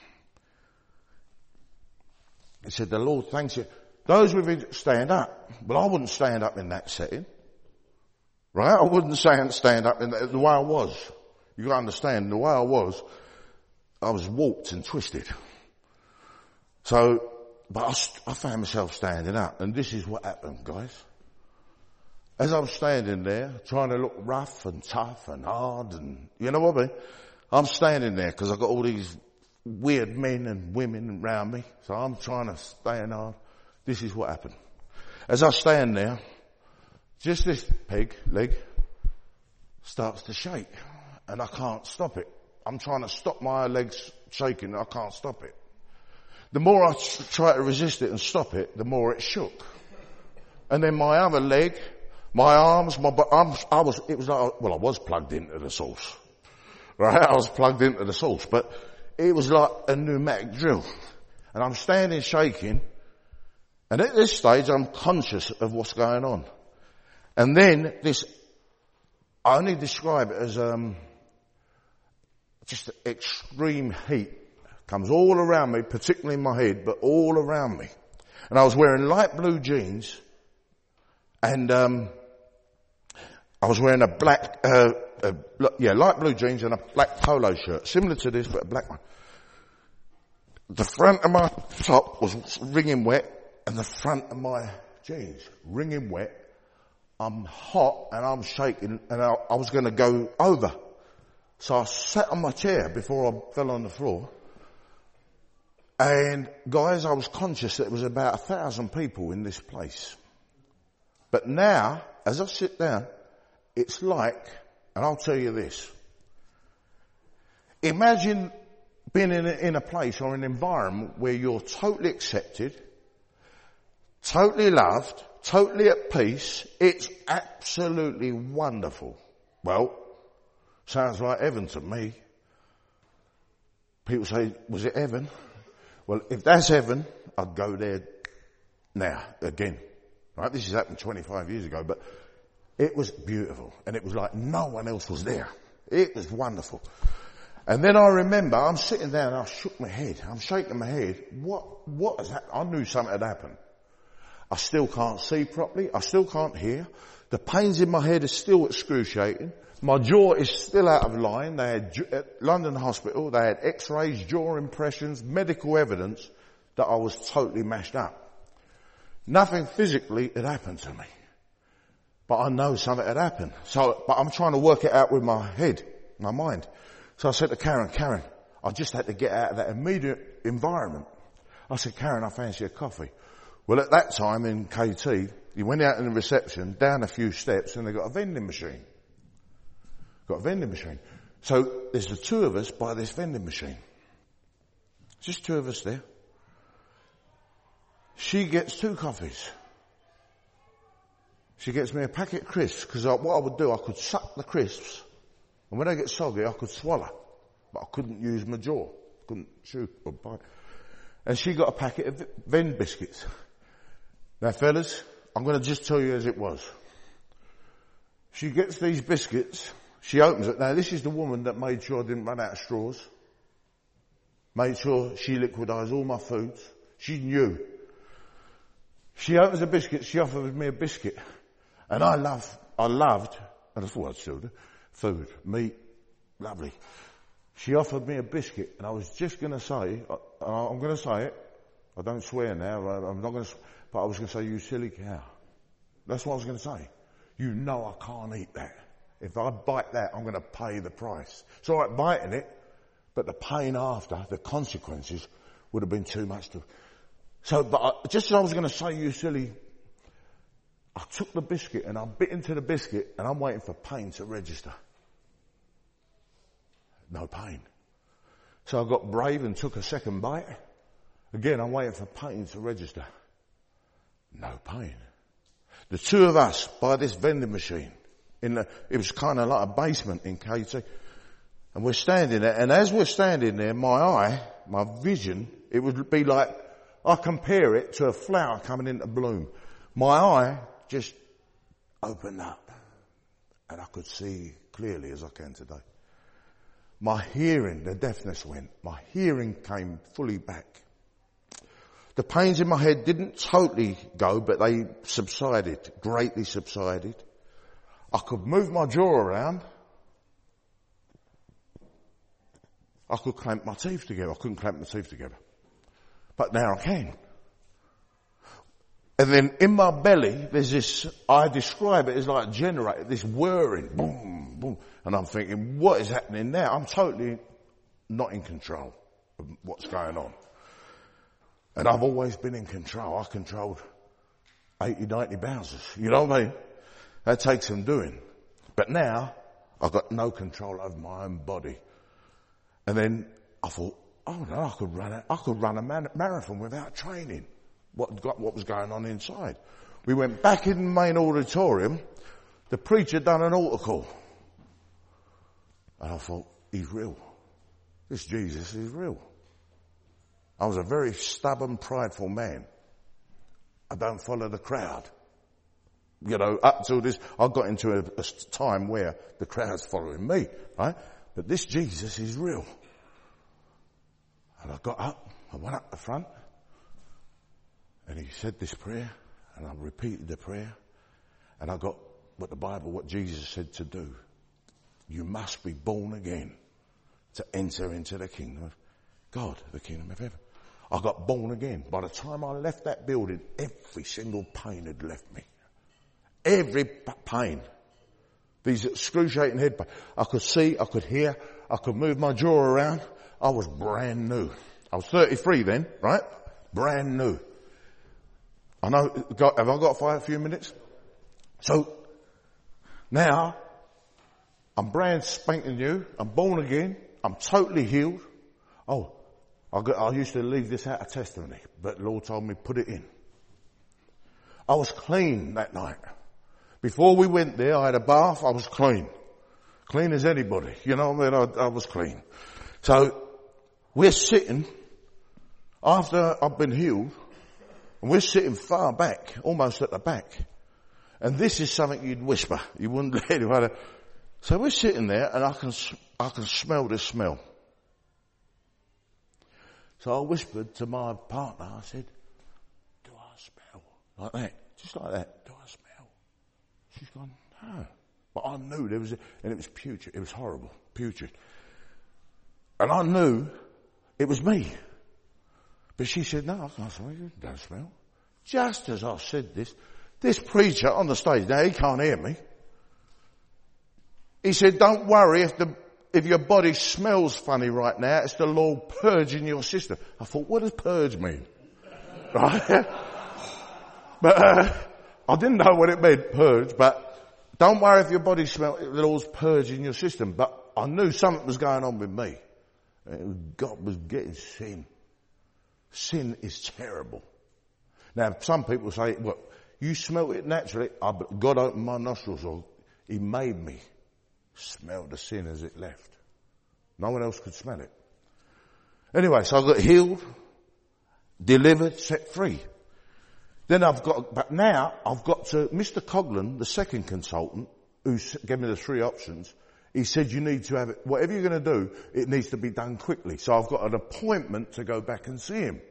He said, the Lord thanks you. Those with you stand up. Well, I wouldn't stand up in that setting. Right? I wouldn't stand up in the way I was. You got to understand, the way I was warped and twisted. So, but I found myself standing up, and this is what happened, guys. As I'm standing there, trying to look rough and tough and hard and, you know what I mean? I'm standing there because I've got all these weird men and women around me, so I'm trying to stand hard. This is what happened. As I stand there, just this leg starts to shake. And I can't stop it. I'm trying to stop my legs shaking and I can't stop it. The more I try to resist it and stop it, the more it shook. And then my other leg, my arms, I was plugged into the source. Right? I was plugged into the source, but it was like a pneumatic drill. And I'm standing shaking, and at this stage I'm conscious of what's going on. And then I only describe it as, just extreme heat comes all around me, particularly in my head, but all around me. And I was wearing light blue jeans, and I was wearing a black, light blue jeans and a black polo shirt, similar to this, but a black one. The front of my top was wringing wet, and the front of my jeans wringing wet. I'm hot and I'm shaking, and I was going to go over. So I sat on my chair before I fell on the floor. And guys, I was conscious that there was about 1,000 people in this place. But now, as I sit down, it's like, and I'll tell you this. Imagine being in a place or an environment where you're totally accepted, totally loved, totally at peace. It's absolutely wonderful. Well, sounds like heaven to me. People say, was it heaven? Well, if that's heaven, I'd go there now, again. Right? This has happened 25 years ago, but it was beautiful. And it was like no one else was there. It was wonderful. And then I remember, I'm sitting there and I shook my head. I'm shaking my head. What has happened? I knew something had happened. I still can't see properly. I still can't hear. The pains in my head are still excruciating. My jaw is still out of line. They had, at London Hospital, they had x-rays, jaw impressions, medical evidence that I was totally mashed up. Nothing physically had happened to me. But I know something had happened. But I'm trying to work it out with my head, my mind. So I said to Karen, I just had to get out of that immediate environment. I said, Karen, I fancy a coffee. Well, at that time in KT, you went out in the reception, down a few steps, and they got a vending machine. So there's the two of us by this vending machine. Just two of us there. She gets 2 coffees. She gets me a packet of crisps, because what I would do, I could suck the crisps, and when they get soggy, I could swallow. But I couldn't use my jaw. Couldn't chew or bite. And she got a packet of Ven biscuits. Now, fellas, I'm going to just tell you as it was. She gets these biscuits. She opens it. Now, this is the woman that made sure I didn't run out of straws. Made sure she liquidized all my foods. She knew. She opens a biscuit. She offers me a biscuit. And I loved, and I thought I'd still do, food, meat, lovely. She offered me a biscuit, and I was just going to say, I'm going to say it. I don't swear now. I'm not going to, but I was going to say, you silly cow. That's what I was going to say. You know I can't eat that. If I bite that, I'm going to pay the price. It's all right biting it, but the pain after, the consequences, would have been too much to... So, but just as I was going to say, you silly, I took the biscuit and I bit into the biscuit and I'm waiting for pain to register. No pain. So I got brave and took a second bite. Again, I'm waiting for pain to register. No pain. The two of us by this vending machine. It was kind of like a basement in KT. And we're standing there, and as we're standing there, my vision, it would be like, I compare it to a flower coming into bloom. My eye just opened up, and I could see clearly as I can today. My hearing, the deafness went. My hearing came fully back. The pains in my head didn't totally go, but they subsided, greatly subsided. I could move my jaw around. I could clamp my teeth together. I couldn't clamp my teeth together. But now I can. And then in my belly, there's this, I describe it as like a generator, this whirring, boom, boom. And I'm thinking, what is happening now? I'm totally not in control of what's going on. And I've always been in control. I controlled 80, 90 bouncers. You know what I mean? That takes some doing. But now, I've got no control over my own body. And then I thought, oh no, I could run a marathon without training. What was going on inside. We went back in the main auditorium. The preacher done an altar call. And I thought, he's real. This Jesus is real. I was a very stubborn, prideful man. I don't follow the crowd. You know, up till this, I got into a time where the crowd's following me, right? But this Jesus is real. And I got up, I went up the front, and he said this prayer, and I repeated the prayer, and I got what Jesus said to do. You must be born again to enter into the kingdom of God, the kingdom of heaven. I got born again. By the time I left that building, every single pain had left me. Every pain. These excruciating head pain. I could see, I could hear, I could move my jaw around. I was brand new. I was 33 then, right? Brand new. I know, have I got a few minutes? So, now, I'm brand spanking new. I'm born again. I'm totally healed. Oh, I used to leave this out of testimony, but the Lord told me put it in. I was clean that night. Before we went there, I had a bath. I was clean. Clean as anybody. You know what I mean? I was clean. So, we're sitting, after I've been healed, and we're sitting far back, almost at the back. And this is something you'd whisper. You wouldn't let anyone. So we're sitting there, and I can smell this smell. So I whispered to my partner, I said, do I smell? Like that. Just like that. Do I smell? She's gone, no. But I knew there was, and it was putrid. It was horrible. Putrid. And I knew it was me. But she said, no, I can't smell you. Don't smell. Just as I said this preacher on the stage, now he can't hear me. He said, don't worry if your body smells funny right now, it's the Lord purging your system. I thought, what does purge mean? Right? But I didn't know what it meant, purge, but don't worry if your body smells, the Lord's purging your system. But I knew something was going on with me. God was getting sin. Sin is terrible. Now, some people say, well, you smell it naturally. God opened my nostrils, or he made me smell the sin as it left. No one else could smell it. Anyway, so I got healed, delivered, set free. But now I've got to, Mr. Coughlin, the second consultant, who gave me the 3 options, he said you need to have it, whatever you're going to do, it needs to be done quickly. So I've got an appointment to go back and see him.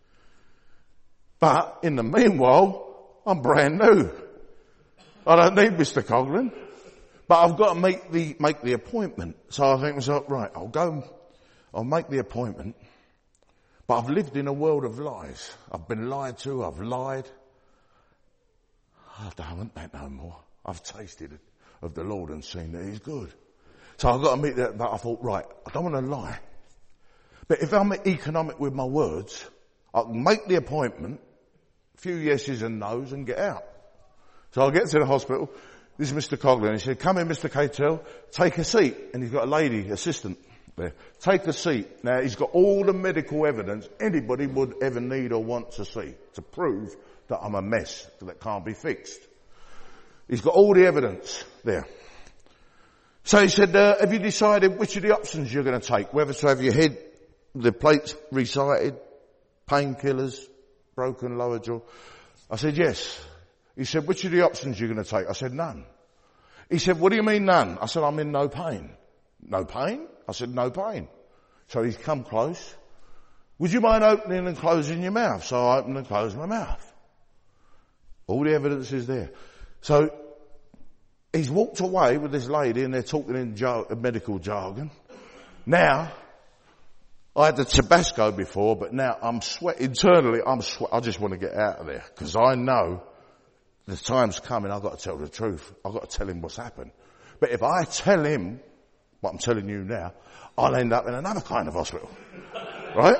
But in the meanwhile, I'm brand new. I don't need Mr. Coughlin. But I've got to make the appointment. So I think to myself, right, I'll make the appointment. But I've lived in a world of lies. I've been lied to, I've lied. I don't want that no more. I've tasted it. of the Lord and seen that he's good. So I've got to admit that, but I thought, right, I don't want to lie. But if I'm economic with my words, I can make the appointment, a few yeses and nos, and get out. So I get to the hospital. This is Mr. Coughlin. He said, come in, Mr. Cattell, take a seat. And he's got a lady assistant there. Take a seat. Now, he's got all the medical evidence anybody would ever need or want to see to prove that I'm a mess that can't be fixed. He's got all the evidence there. So he said, have you decided which of the options you're going to take? Whether to have your head, the plates recited, painkillers, broken lower jaw? I said, yes. He said, which of the options you're going to take? I said, none. He said, what do you mean none? I said, I'm in no pain. No pain? I said, no pain. So he's come close. Would you mind opening and closing your mouth? So I opened and closed my mouth. All the evidence is there. So he's walked away with this lady and they're talking in medical jargon. Now, I had the Tabasco before, but now I'm sweating. Internally, I just want to get out of there because I know the time's coming. I've got to tell the truth. I've got to tell him what's happened. But if I tell him what I'm telling you now, I'll end up in another kind of hospital. Right?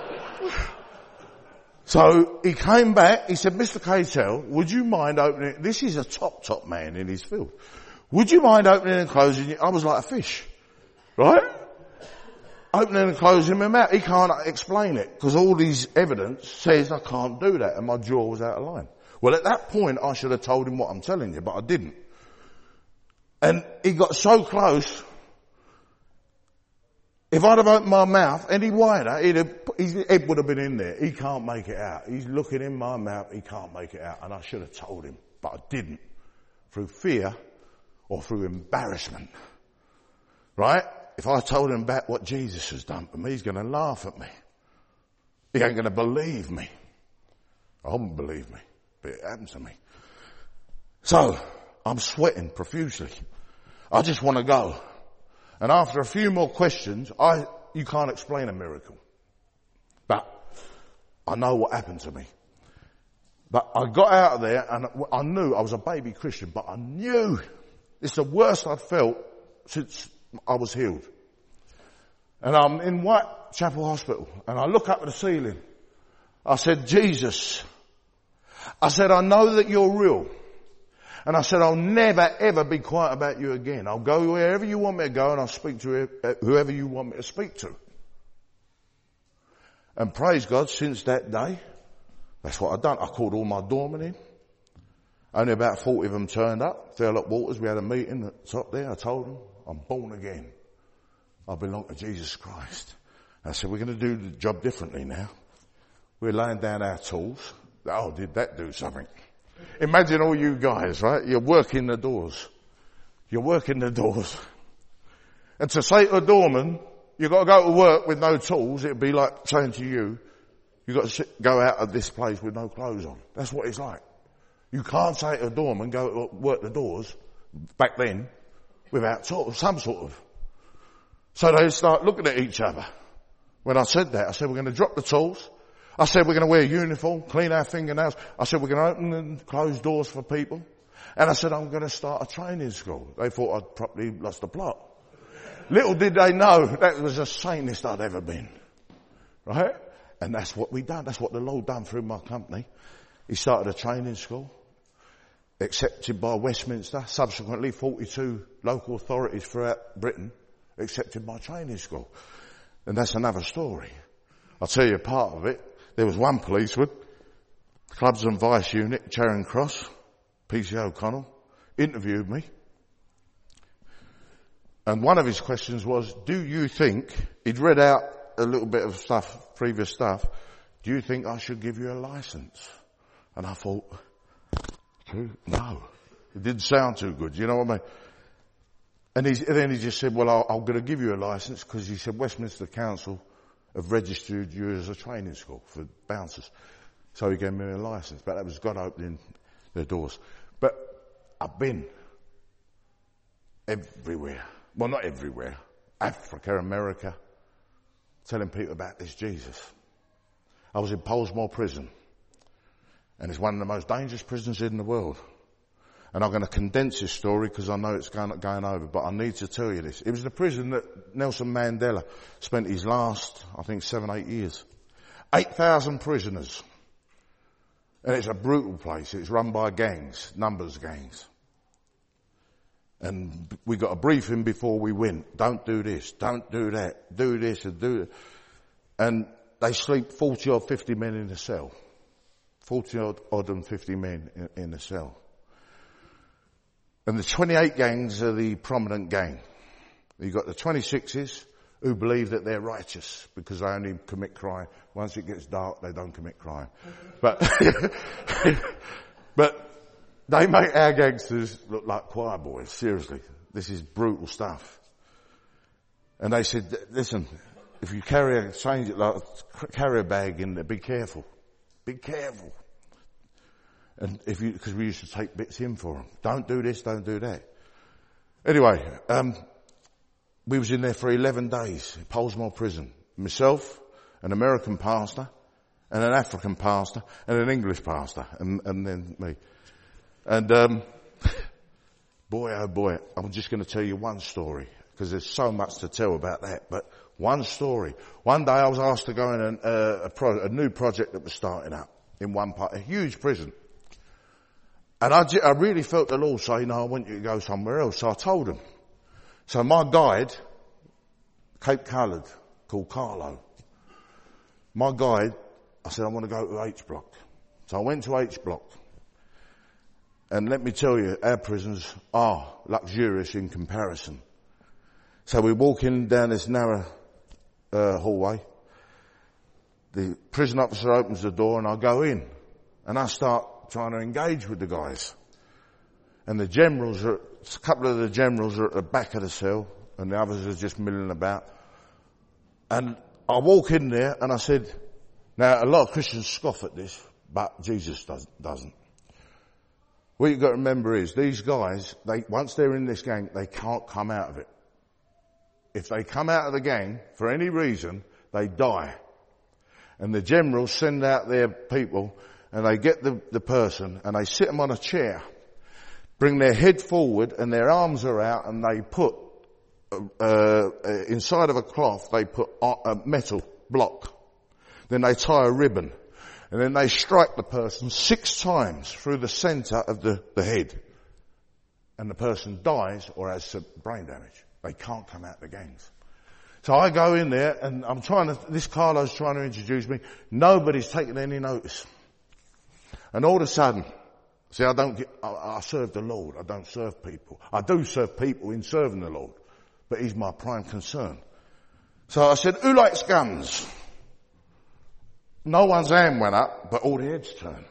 So he came back. He said, Mr. Cattell, would you mind opening? This is a top man in his field. Would you mind opening and closing it? I was like a fish. Right? Opening and closing my mouth. He can't explain it because all these evidence says I can't do that and my jaw was out of line. Well, at that point, I should have told him what I'm telling you, but I didn't. And he got so close. If I'd have opened my mouth any wider, his head would have been in there. He can't make it out. He's looking in my mouth. He can't make it out. And I should have told him, but I didn't. Through fear or through embarrassment. Right? If I told him about what Jesus has done for me, he's going to laugh at me. He ain't going to believe me. I wouldn't believe me, but it happened to me. So, I'm sweating profusely. I just want to go. And after a few more questions, you can't explain a miracle. But I know what happened to me. But I got out of there and I knew I was a baby Christian, but I knew it's the worst I'd felt since I was healed. And I'm in Whitechapel Hospital and I look up at the ceiling. I said, Jesus, I said, I know that you're real. And I said, I'll never ever be quiet about you again. I'll go wherever you want me to go and I'll speak to whoever you want me to speak to. And praise God, since that day, that's what I've done. I called all my doormen in. Only about 40 of them turned up. Fell up Waters. We had a meeting at the top there. I told them, I'm born again. I belong to Jesus Christ. And I said, we're going to do the job differently now. We're laying down our tools. Oh, did that do something? Imagine all you guys, right? You're working the doors. You're working the doors. And to say to a doorman, you've got to go to work with no tools, it'd be like saying to you, you've got to go out of this place with no clothes on. That's what it's like. You can't say to a doorman, go to work the doors, back then, without some sort of. So they start looking at each other. When I said that, I said, we're going to drop the tools. I said, we're going to wear a uniform, clean our fingernails. I said, we're going to open and close doors for people. And I said, I'm going to start a training school. They thought I'd probably lost the plot. Little did they know that was the sanest I'd ever been. Right? And that's what we done. That's what the Lord done through my company. He started a training school, accepted by Westminster. Subsequently, 42 local authorities throughout Britain accepted my training school. And that's another story. I'll tell you a part of it. There was one policeman, Clubs and Vice Unit, Charing Cross, PC O'Connell, interviewed me. And one of his questions was, do you think, he'd read out a little bit of stuff, previous stuff, do you think I should give you a license? And I thought, no. It didn't sound too good, you know what I mean? And then he just said, well, I'm going to give you a license because he said Westminster Council have registered you as a training school for bouncers. So he gave me a license, but that was God opening the doors. But I've been everywhere. Well, not everywhere. Africa, America, telling people about this Jesus. I was in Pollsmoor Prison, and it's one of the most dangerous prisons in the world. And I'm going to condense this story because I know it's going over, but I need to tell you this. It was the prison that Nelson Mandela spent his last, I think, 7-8 years. 8,000 prisoners. And it's a brutal place. It's run by gangs, numbers gangs. And we got a briefing before we went. Don't do this, don't do that, do this and do that. And they sleep 40 or 50 men in a cell. 40 odd and 50 men in a cell. And the 28 gangs are the prominent gang. You've got the 26s who believe that they're righteous because they only commit crime. Once it gets dark, they don't commit crime. But, but they make our gangsters look like choir boys. Seriously. This is brutal stuff. And they said, listen, if you carry a bag in there, be careful. Be careful. And because we used to take bits in for them. Don't do this, don't do that. Anyway, we was in there for 11 days, Pollsmoor prison. Myself, an American pastor, and an African pastor, and an English pastor, and then me. And, boy, oh boy, I'm just going to tell you one story, because there's so much to tell about that, but one story. One day I was asked to go in a new project that was starting up in one part, a huge prison. And I really felt the Lord say, no, I want you to go somewhere else. So I told him. So my guide, Cape Coloured, called Carlo. My guide, I said, I want to go to H Block. So I went to H Block. And let me tell you, our prisons are luxurious in comparison. So we walk in down this narrow hallway. The prison officer opens the door and I go in. And I start trying to engage with the guys. And a couple of the generals are at the back of the cell and the others are just milling about. And I walk in there and I said, now a lot of Christians scoff at this, but Jesus doesn't. What you've got to remember is these guys, once they're in this gang, they can't come out of it. If they come out of the gang for any reason, they die. And the generals send out their people and they get the person and they sit them on a chair, bring their head forward and their arms are out and they put, inside of a cloth, they put a metal block. Then they tie a ribbon and then they strike the person 6 times through the centre of the head. And the person dies or has some brain damage. They can't come out the gangs. So I go in there and this Carlo's trying to introduce me. Nobody's taking any notice. And all of a sudden, see, I serve the Lord. I don't serve people. I do serve people in serving the Lord. But He's my prime concern. So I said, who likes guns? No one's hand went up, but all the heads turned.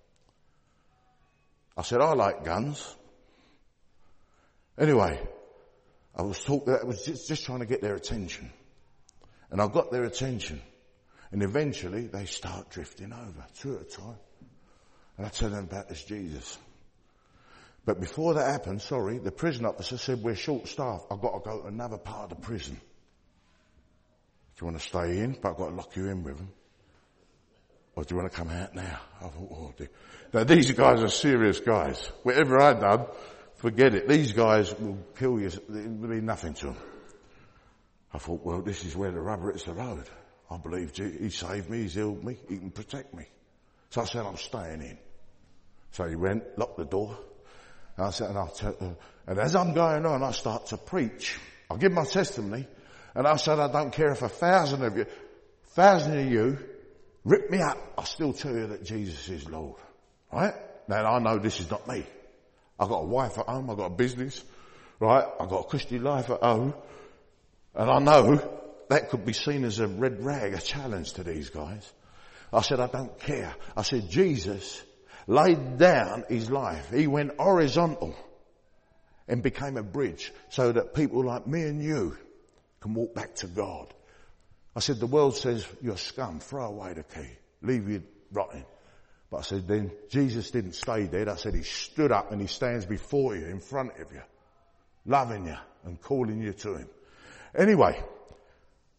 I said, I like guns. Anyway, I was just trying to get their attention. And I got their attention. And eventually they start drifting over, 2 at a time. And I tell them about this Jesus. But before that happened, the prison officer said, we're short-staffed. I've got to go to another part of the prison. Do you want to stay in? But I've got to lock you in with them. Or do you want to come out now? I thought, oh dear. Now these guys are serious guys. Whatever I've done, forget it. These guys will kill you. It will be nothing to them. I thought, well, this is where the rubber hits the road. I believe He saved me, He's healed me, He can protect me. So I said, I'm staying in. So he went, locked the door. And I said, and as I'm going on, I start to preach. I'll give my testimony. And I said, I don't care if 1,000 of you rip me up. I'll still tell you that Jesus is Lord. Right? Now I know this is not me. I've got a wife at home. I've got a business. Right? I've got a Christian life at home. And I know that could be seen as a red rag, a challenge to these guys. I said, I don't care. I said, Jesus laid down His life. He went horizontal and became a bridge so that people like me and you can walk back to God. I said, the world says, you're scum. Throw away the key. Leave you rotting. But I said, then Jesus didn't stay dead. I said, He stood up and He stands before you, in front of you, loving you and calling you to Him. Anyway,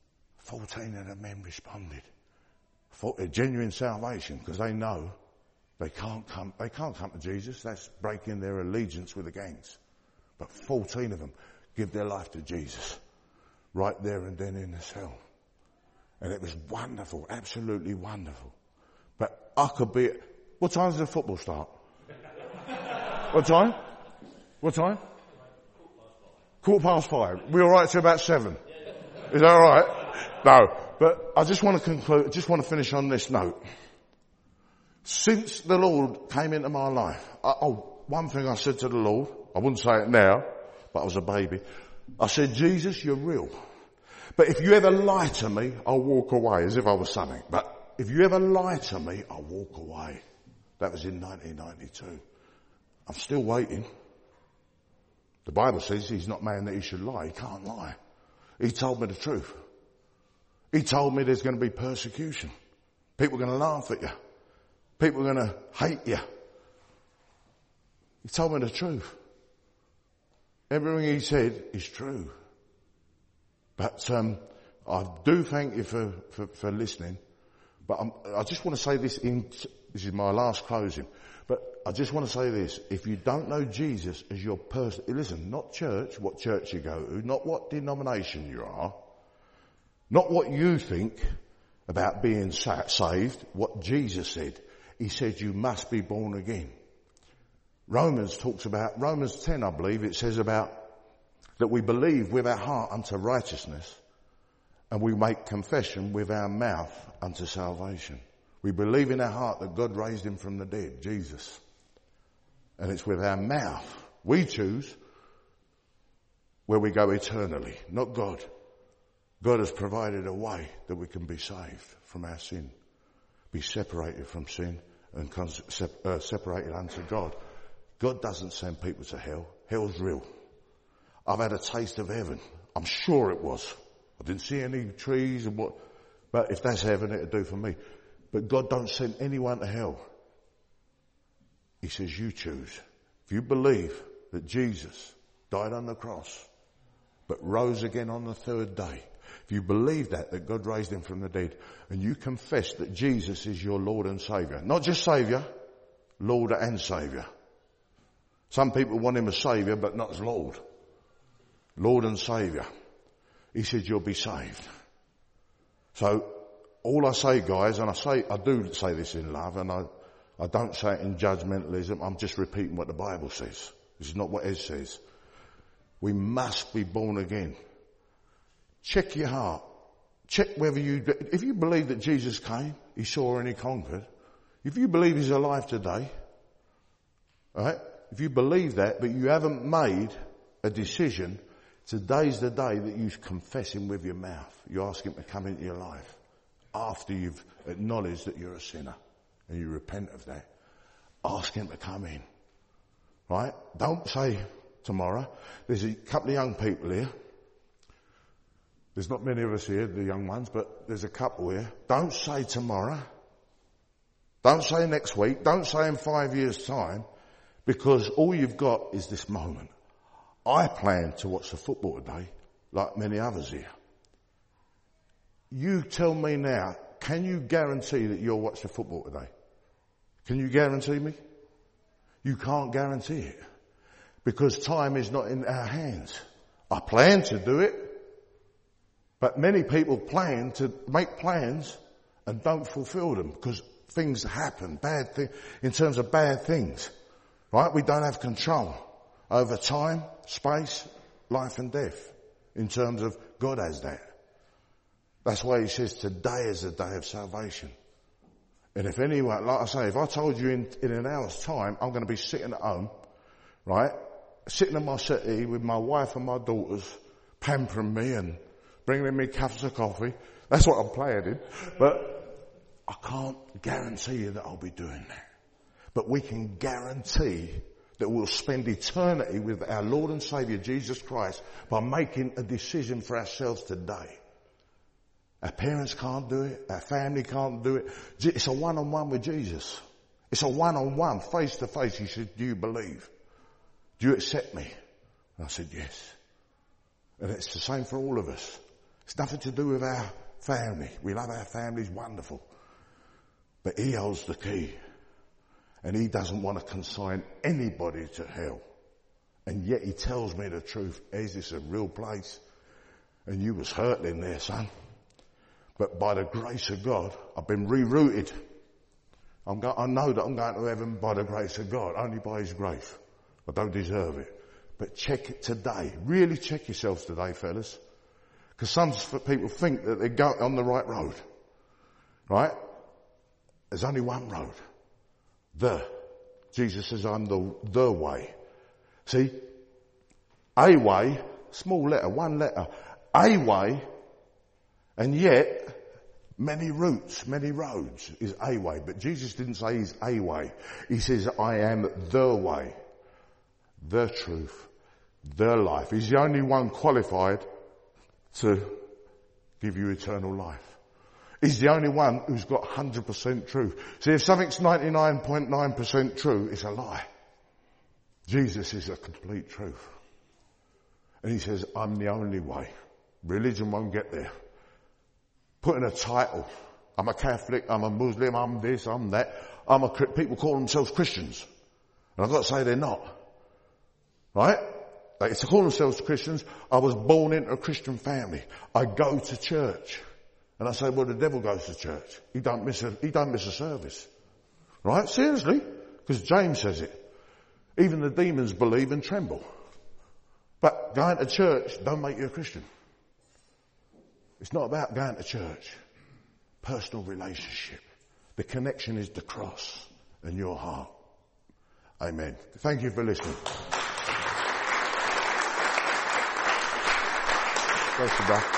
14 of the men responded. For a genuine salvation, because they know They can't come to Jesus. That's breaking their allegiance with the gangs. But 14 of them give their life to Jesus. Right there and then in the cell. And it was wonderful, absolutely wonderful. But I could be... What time does the football start? What time? What time? 5:15. We're all right till about 7. Is that all right? No. But I just want to conclude, just want to finish on this note. Since the Lord came into my life, one thing I said to the Lord, I wouldn't say it now, but I was a baby. I said, Jesus, you're real. But if you ever lie to me, I'll walk away as if I was something. But if you ever lie to me, I'll walk away. That was in 1992. I'm still waiting. The Bible says he's not man that he should lie. He can't lie. He told me the truth. He told me there's going to be persecution. People are going to laugh at you. People are going to hate you. He told me the truth. Everything he said is true. But I do thank you for listening. But I just want to say this this is my last closing. But I just want to say this. If you don't know Jesus as your person, listen, not church, what church you go to, not what denomination you are, not what you think about being saved, what Jesus said. He said you must be born again. Romans 10, I believe, it says about that we believe with our heart unto righteousness and we make confession with our mouth unto salvation. We believe in our heart that God raised him from the dead, Jesus. And it's with our mouth. We choose where we go eternally, not God. God has provided a way that we can be saved from our sin, be separated from sin and separated unto God. God doesn't send people to hell. Hell's real. I've had a taste of heaven. I'm sure it was. I didn't see any trees and but if that's heaven, it'll do for me. But God don't send anyone to hell. He says you choose. If you believe that Jesus died on the cross, but rose again on the third day, if you believe that God raised him from the dead, and you confess that Jesus is your Lord and Saviour, not just Saviour, Lord and Saviour. Some people want him as Saviour, but not as Lord. Lord and Saviour. He said you'll be saved. So, all I say, guys, and I do say this in love, and I don't say it in judgmentalism, I'm just repeating what the Bible says. This is not what Ed says. We must be born again. Check your heart. Check if you believe that Jesus came, he saw and he conquered. If you believe he's alive today, right? If you believe that, but you haven't made a decision, today's the day that you confess him with your mouth. You ask him to come into your life after you've acknowledged that you're a sinner and you repent of that. Ask him to come in. Right? Don't say tomorrow. There's a couple of young people here. There's not many of us here, the young ones, but there's a couple here. Don't say tomorrow. Don't say next week. Don't say in 5 years' time, because all you've got is this moment. I plan to watch the football today, like many others here. You tell me now, can you guarantee that you'll watch the football today? Can you guarantee me? You can't guarantee it, because time is not in our hands. I plan to do it, but many people plan to make plans and don't fulfill them because things happen, in terms of bad things. Right? We don't have control over time, space, life and death. In terms of God has that. That's why he says today is the day of salvation. And if anyone, like I say, if I told you in an hour's time, I'm going to be sitting at home, right? Sitting on my settee with my wife and my daughters, pampering me and bringing me cups of coffee. That's what I'm planning. But I can't guarantee you that I'll be doing that. But we can guarantee that we'll spend eternity with our Lord and Saviour Jesus Christ by making a decision for ourselves today. Our parents can't do it. Our family can't do it. It's a one-on-one with Jesus. It's a one-on-one, face-to-face. He said, do you believe? Do you accept me? And I said, yes. And it's the same for all of us. It's nothing to do with our family. We love our families, wonderful. But he holds the key. And he doesn't want to consign anybody to hell. And yet he tells me the truth. Is this a real place? And you was hurting there, son. But by the grace of God, I've been rerouted. I know that I'm going to heaven by the grace of God, only by his grace. I don't deserve it. But check it today. Really check yourselves today, fellas. Because some people think that they're going on the right road. Right? There's only one road. Jesus says, I'm the way. See? A way, small letter, one letter. A way, and yet many routes, many roads is a way. But Jesus didn't say he's a way. He says, I am the way, the truth, the life. He's the only one qualified to give you eternal life. He's the only one who's got 100% truth. See, if something's 99.9% true, it's a lie. Jesus is a complete truth. And he says, I'm the only way. Religion won't get there. Putting a title. I'm a Catholic, I'm a Muslim, I'm this, I'm that. People call themselves Christians. And I've got to say they're not. Right? They call themselves Christians. I was born into a Christian family. I go to church. And I say, well, the devil goes to church. He don't miss a service. Right? Seriously? Because James says it. Even the demons believe and tremble. But going to church don't make you a Christian. It's not about going to church. Personal relationship. The connection is the cross and your heart. Amen. Thank you for listening. Bless you, brother.